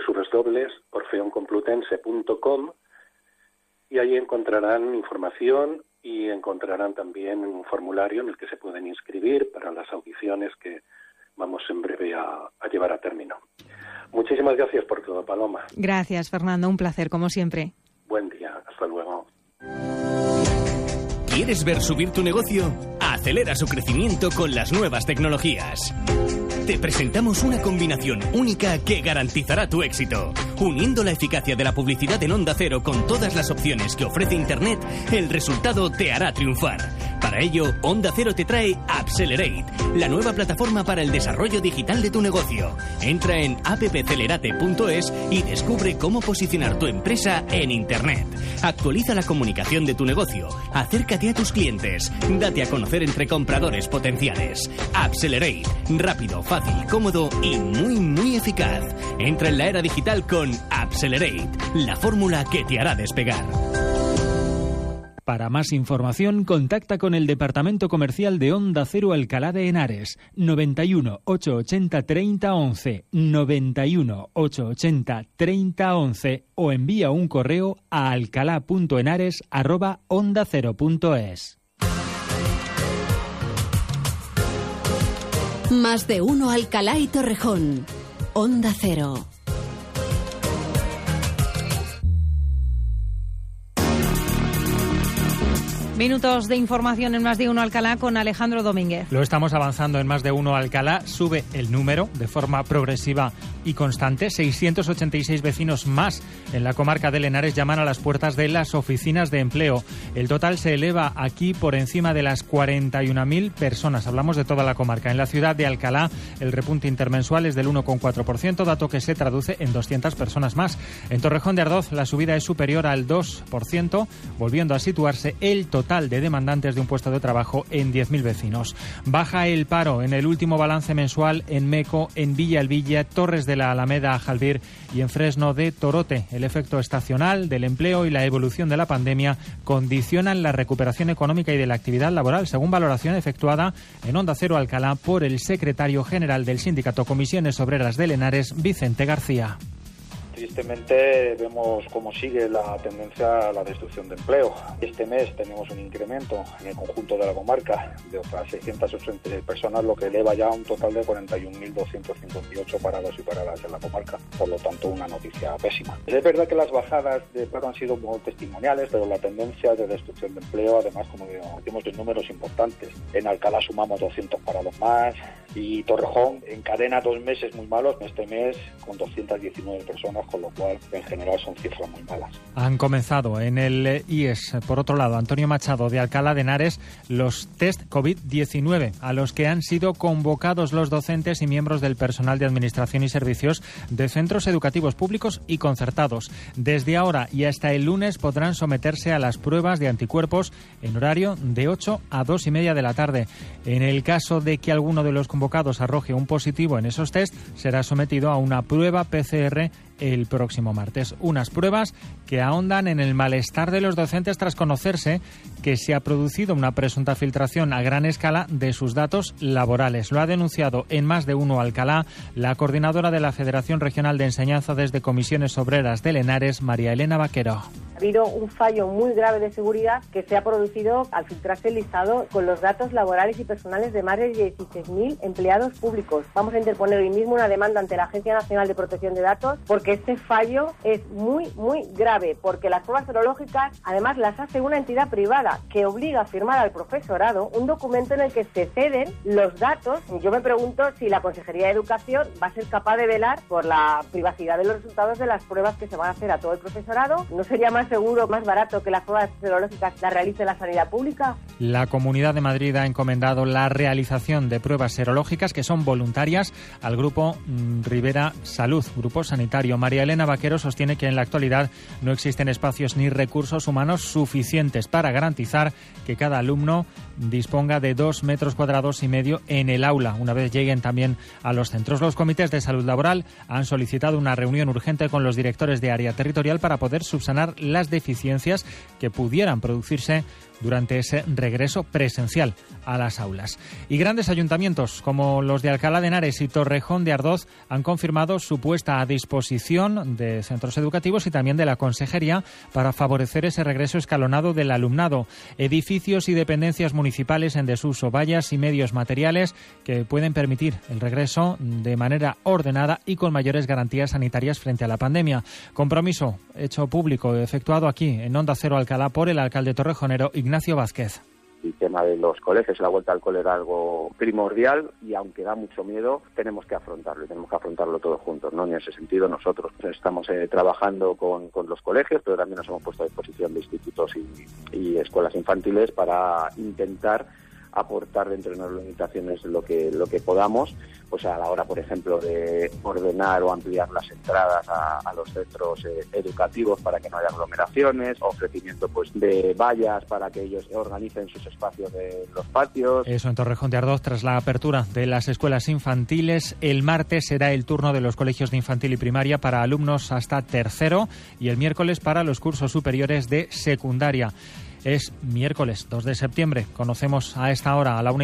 www.orfeoncomplutense.com, y ahí encontrarán información y encontrarán también un formulario en el que se pueden inscribir para las audiciones que vamos en breve a llevar a término. Muchísimas gracias por todo, Paloma. Gracias, Fernando. Un placer, como siempre. Buen día. Hasta luego. ¿Quieres ver subir tu negocio? Acelera su crecimiento con las nuevas tecnologías. Te presentamos una combinación única que garantizará tu éxito. Uniendo la eficacia de la publicidad en Onda Cero con todas las opciones que ofrece Internet, el resultado te hará triunfar. Para ello, Onda Cero te trae Appcelerate, la nueva plataforma para el desarrollo digital de tu negocio. Entra en appcelerate.es y descubre cómo posicionar tu empresa en Internet. Actualiza la comunicación de tu negocio, acércate a tus clientes, date a conocer entre compradores potenciales. Appcelerate, rápido, fácil, cómodo y muy eficaz. Entra en la era digital con Appcelerate, la fórmula que te hará despegar. Para más información, contacta con el Departamento Comercial de Onda Cero Alcalá de Henares, 91 880 3011, 91 880 3011, o envía un correo a alcalá.henares@ondacero.es. Más de uno Alcalá y Torrejón. Onda Cero. Minutos de información en Más de uno Alcalá con Alejandro Domínguez. Lo estamos avanzando en Más de uno Alcalá. Sube el número de forma progresiva y constante. 686 vecinos más en la comarca de Henares llaman a las puertas de las oficinas de empleo. El total se eleva aquí por encima de las 41.000 personas. Hablamos de toda la comarca. En la ciudad de Alcalá el repunte intermensual es del 1,4%, dato que se traduce en 200 personas más. En Torrejón de Ardoz la subida es superior al 2%, volviendo a situarse el total de demandantes de un puesto de trabajo en 10.000 vecinos. Baja el paro en el último balance mensual en Meco, en Villa Elvilla, Torres de la Alameda, Jalbir y en Fresno de Torote. El efecto estacional del empleo y la evolución de la pandemia condicionan la recuperación económica y de la actividad laboral, según valoración efectuada en Onda Cero Alcalá por el secretario general del sindicato Comisiones Obreras de Henares, Vicente García. Tristemente vemos cómo sigue la tendencia a la destrucción de empleo. Este mes tenemos un incremento en el conjunto de la comarca de otras 680 personas, lo que eleva ya a un total de 41.258 parados y paradas en la comarca. Por lo tanto, una noticia pésima. Es verdad que las bajadas de paro han sido muy testimoniales, pero la tendencia de destrucción de empleo, además, como decimos, de números importantes. En Alcalá sumamos 200 parados más y Torrejón encadena 2 meses muy malos, este mes con 219 personas, con lo cual en general son cifras muy malas. Han comenzado en el IES, por otro lado, Antonio Machado de Alcalá de Henares, los test COVID-19 a los que han sido convocados los docentes y miembros del personal de administración y servicios de centros educativos públicos y concertados. Desde ahora y hasta el lunes podrán someterse a las pruebas de anticuerpos en horario de 8 a 2 y media de la tarde. En el caso de que alguno de los convocados arroje un positivo en esos test, será sometido a una prueba PCR el próximo martes. Unas pruebas que ahondan en el malestar de los docentes tras conocerse que se ha producido una presunta filtración a gran escala de sus datos laborales. Lo ha denunciado en Más de Uno Alcalá la coordinadora de la Federación Regional de Enseñanza desde Comisiones Obreras de Henares, María Elena Vaquero. Ha habido un fallo muy grave de seguridad que se ha producido al filtrarse el listado con los datos laborales y personales de más de 16.000 empleados públicos. Vamos a interponer hoy mismo una demanda ante la Agencia Nacional de Protección de Datos porque este fallo es muy grave, porque las pruebas serológicas además las hace una entidad privada que obliga a firmar al profesorado un documento en el que se ceden los datos. Yo me pregunto si la Consejería de Educación va a ser capaz de velar por la privacidad de los resultados de las pruebas que se van a hacer a todo el profesorado. ¿No sería más seguro, más barato que las pruebas serológicas las realice la sanidad pública? La Comunidad de Madrid ha encomendado la realización de pruebas serológicas que son voluntarias al Grupo Rivera Salud, Grupo Sanitario. María Elena Vaquero sostiene que en la actualidad no existen espacios ni recursos humanos suficientes para garantizar que cada alumno disponga de 2,5 metros cuadrados en el aula, una vez lleguen también a los centros. Los comités de salud laboral han solicitado una reunión urgente con los directores de área territorial para poder subsanar las deficiencias que pudieran producirse durante ese regreso presencial a las aulas. Y grandes ayuntamientos como los de Alcalá de Henares y Torrejón de Ardoz han confirmado su puesta a disposición de centros educativos y también de la Consejería para favorecer ese regreso escalonado del alumnado. Edificios y dependencias municipales en desuso, vallas y medios materiales que pueden permitir el regreso de manera ordenada y con mayores garantías sanitarias frente a la pandemia. Compromiso hecho público efectuado aquí en Onda Cero Alcalá por el alcalde torrejonero Ignacio Vázquez. El tema de los colegios, la vuelta al cole era algo primordial y aunque da mucho miedo, tenemos que afrontarlo y tenemos que afrontarlo todos juntos, ¿no? En ese sentido nosotros estamos trabajando con los colegios, pero también nos hemos puesto a disposición de institutos y escuelas infantiles para intentar aportar dentro de nuestras limitaciones lo que podamos, pues a la hora, por ejemplo, de ordenar o ampliar las entradas a los centros educativos para que no haya aglomeraciones, ofrecimiento pues de vallas para que ellos organicen sus espacios de los patios. Eso en Torrejón de Ardoz, tras la apertura de las escuelas infantiles. El martes será el turno de los colegios de infantil y primaria para alumnos hasta tercero y el miércoles para los cursos superiores de secundaria. Es miércoles 2 de septiembre. Conocemos a esta hora, a la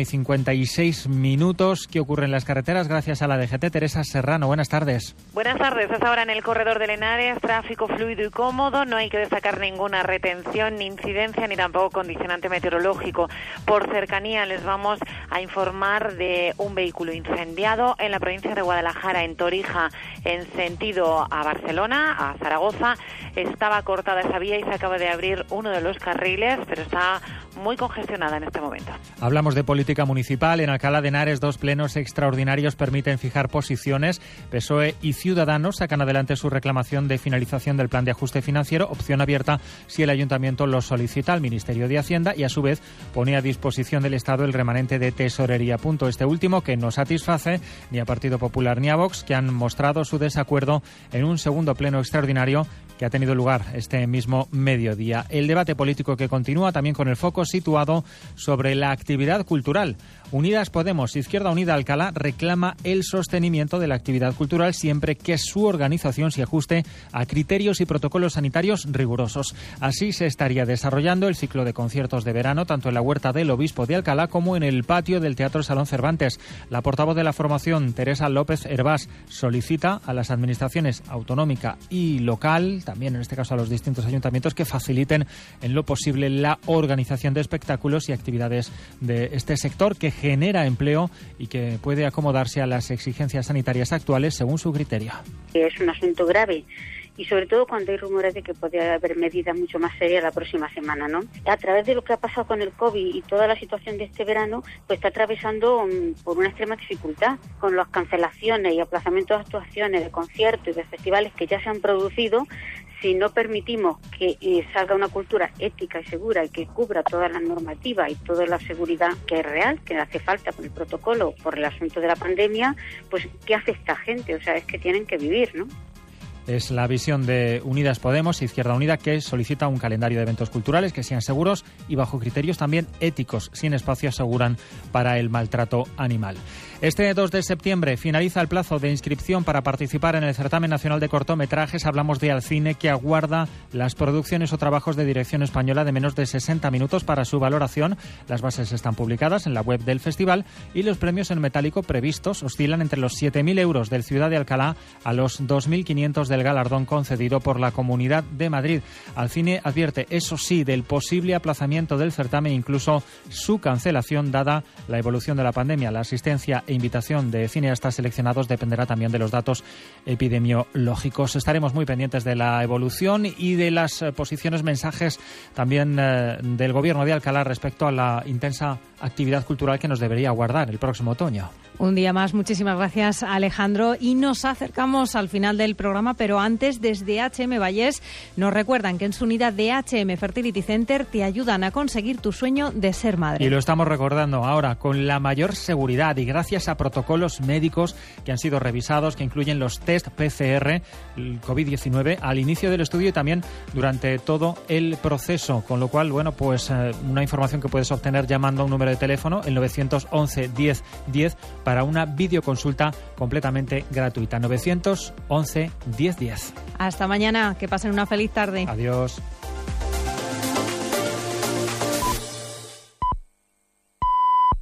1:56, qué ocurre en las carreteras gracias a la DGT. Teresa Serrano, buenas tardes. Buenas tardes. Hasta ahora en el corredor del Henares, tráfico fluido y cómodo. No hay que destacar ninguna retención, ni incidencia, ni tampoco condicionante meteorológico. Por cercanía les vamos a informar de un vehículo incendiado en la provincia de Guadalajara, en Torija, en sentido a Barcelona, a Zaragoza. Estaba cortada esa vía y se acaba de abrir uno de los carriles, pero está muy congestionada en este momento. Hablamos de política municipal. En Alcalá de Henares, 2 plenos extraordinarios permiten fijar posiciones. PSOE y Ciudadanos sacan adelante su reclamación de finalización del plan de ajuste financiero, opción abierta si el Ayuntamiento lo solicita al Ministerio de Hacienda, y a su vez pone a disposición del Estado el remanente de tesorería. Punto este último que no satisface ni a Partido Popular ni a Vox, que han mostrado su desacuerdo en un segundo pleno extraordinario que ha tenido lugar este mismo mediodía. El debate político que continúa también con el foco situado sobre la actividad cultural. Unidas Podemos, Izquierda Unida Alcalá reclama el sostenimiento de la actividad cultural siempre que su organización se ajuste a criterios y protocolos sanitarios rigurosos. Así se estaría desarrollando el ciclo de conciertos de verano tanto en la huerta del Obispo de Alcalá como en el patio del Teatro Salón Cervantes. La portavoz de la formación, Teresa López Hervás, solicita a las administraciones autonómica y local, también en este caso a los distintos ayuntamientos, que faciliten en lo posible la organización de espectáculos y actividades de este sector que genera empleo y que puede acomodarse a las exigencias sanitarias actuales según su criterio. Es un asunto grave y sobre todo cuando hay rumores de que puede haber medidas mucho más serias la próxima semana, ¿no? A través de lo que ha pasado con el COVID y toda la situación de este verano, pues está atravesando por una extrema dificultad con las cancelaciones y aplazamientos de actuaciones, de conciertos y de festivales que ya se han producido. Si no permitimos que salga una cultura ética y segura y que cubra todas las normativas y toda la seguridad que es real, que hace falta con el protocolo por el asunto de la pandemia, pues ¿qué hace esta gente? O sea, es que tienen que vivir, ¿no? Es la visión de Unidas Podemos, Izquierda Unida, que solicita un calendario de eventos culturales que sean seguros y bajo criterios también éticos, sin espacio aseguran para el maltrato animal. Este 2 de septiembre finaliza el plazo de inscripción para participar en el Certamen Nacional de Cortometrajes. Hablamos de Alcine, que aguarda las producciones o trabajos de dirección española de menos de 60 minutos para su valoración. Las bases están publicadas en la web del festival y los premios en metálico previstos oscilan entre los 7.000 euros del Ciudad de Alcalá a los 2.500 del galardón concedido por la Comunidad de Madrid. Alcine advierte, eso sí, del posible aplazamiento del certamen, incluso su cancelación, dada la evolución de la pandemia. La asistencia e invitación de cineastas seleccionados dependerá también de los datos epidemiológicos. Estaremos muy pendientes de la evolución y de las posiciones, mensajes también del Gobierno de Alcalá respecto a la intensa actividad cultural que nos debería aguardar el próximo otoño. Un día más, muchísimas gracias, Alejandro, y nos acercamos al final del programa, pero antes, desde HM Vallés nos recuerdan que en su unidad de HM Fertility Center te ayudan a conseguir tu sueño de ser madre. Y lo estamos recordando ahora con la mayor seguridad y gracias a protocolos médicos que han sido revisados, que incluyen los test PCR, el COVID-19, al inicio del estudio y también durante todo el proceso, con lo cual, bueno, pues una información que puedes obtener llamando a un número de teléfono, el 911 10 10, para una videoconsulta completamente gratuita. 911 10 10. Hasta mañana, que pasen una feliz tarde. Adiós.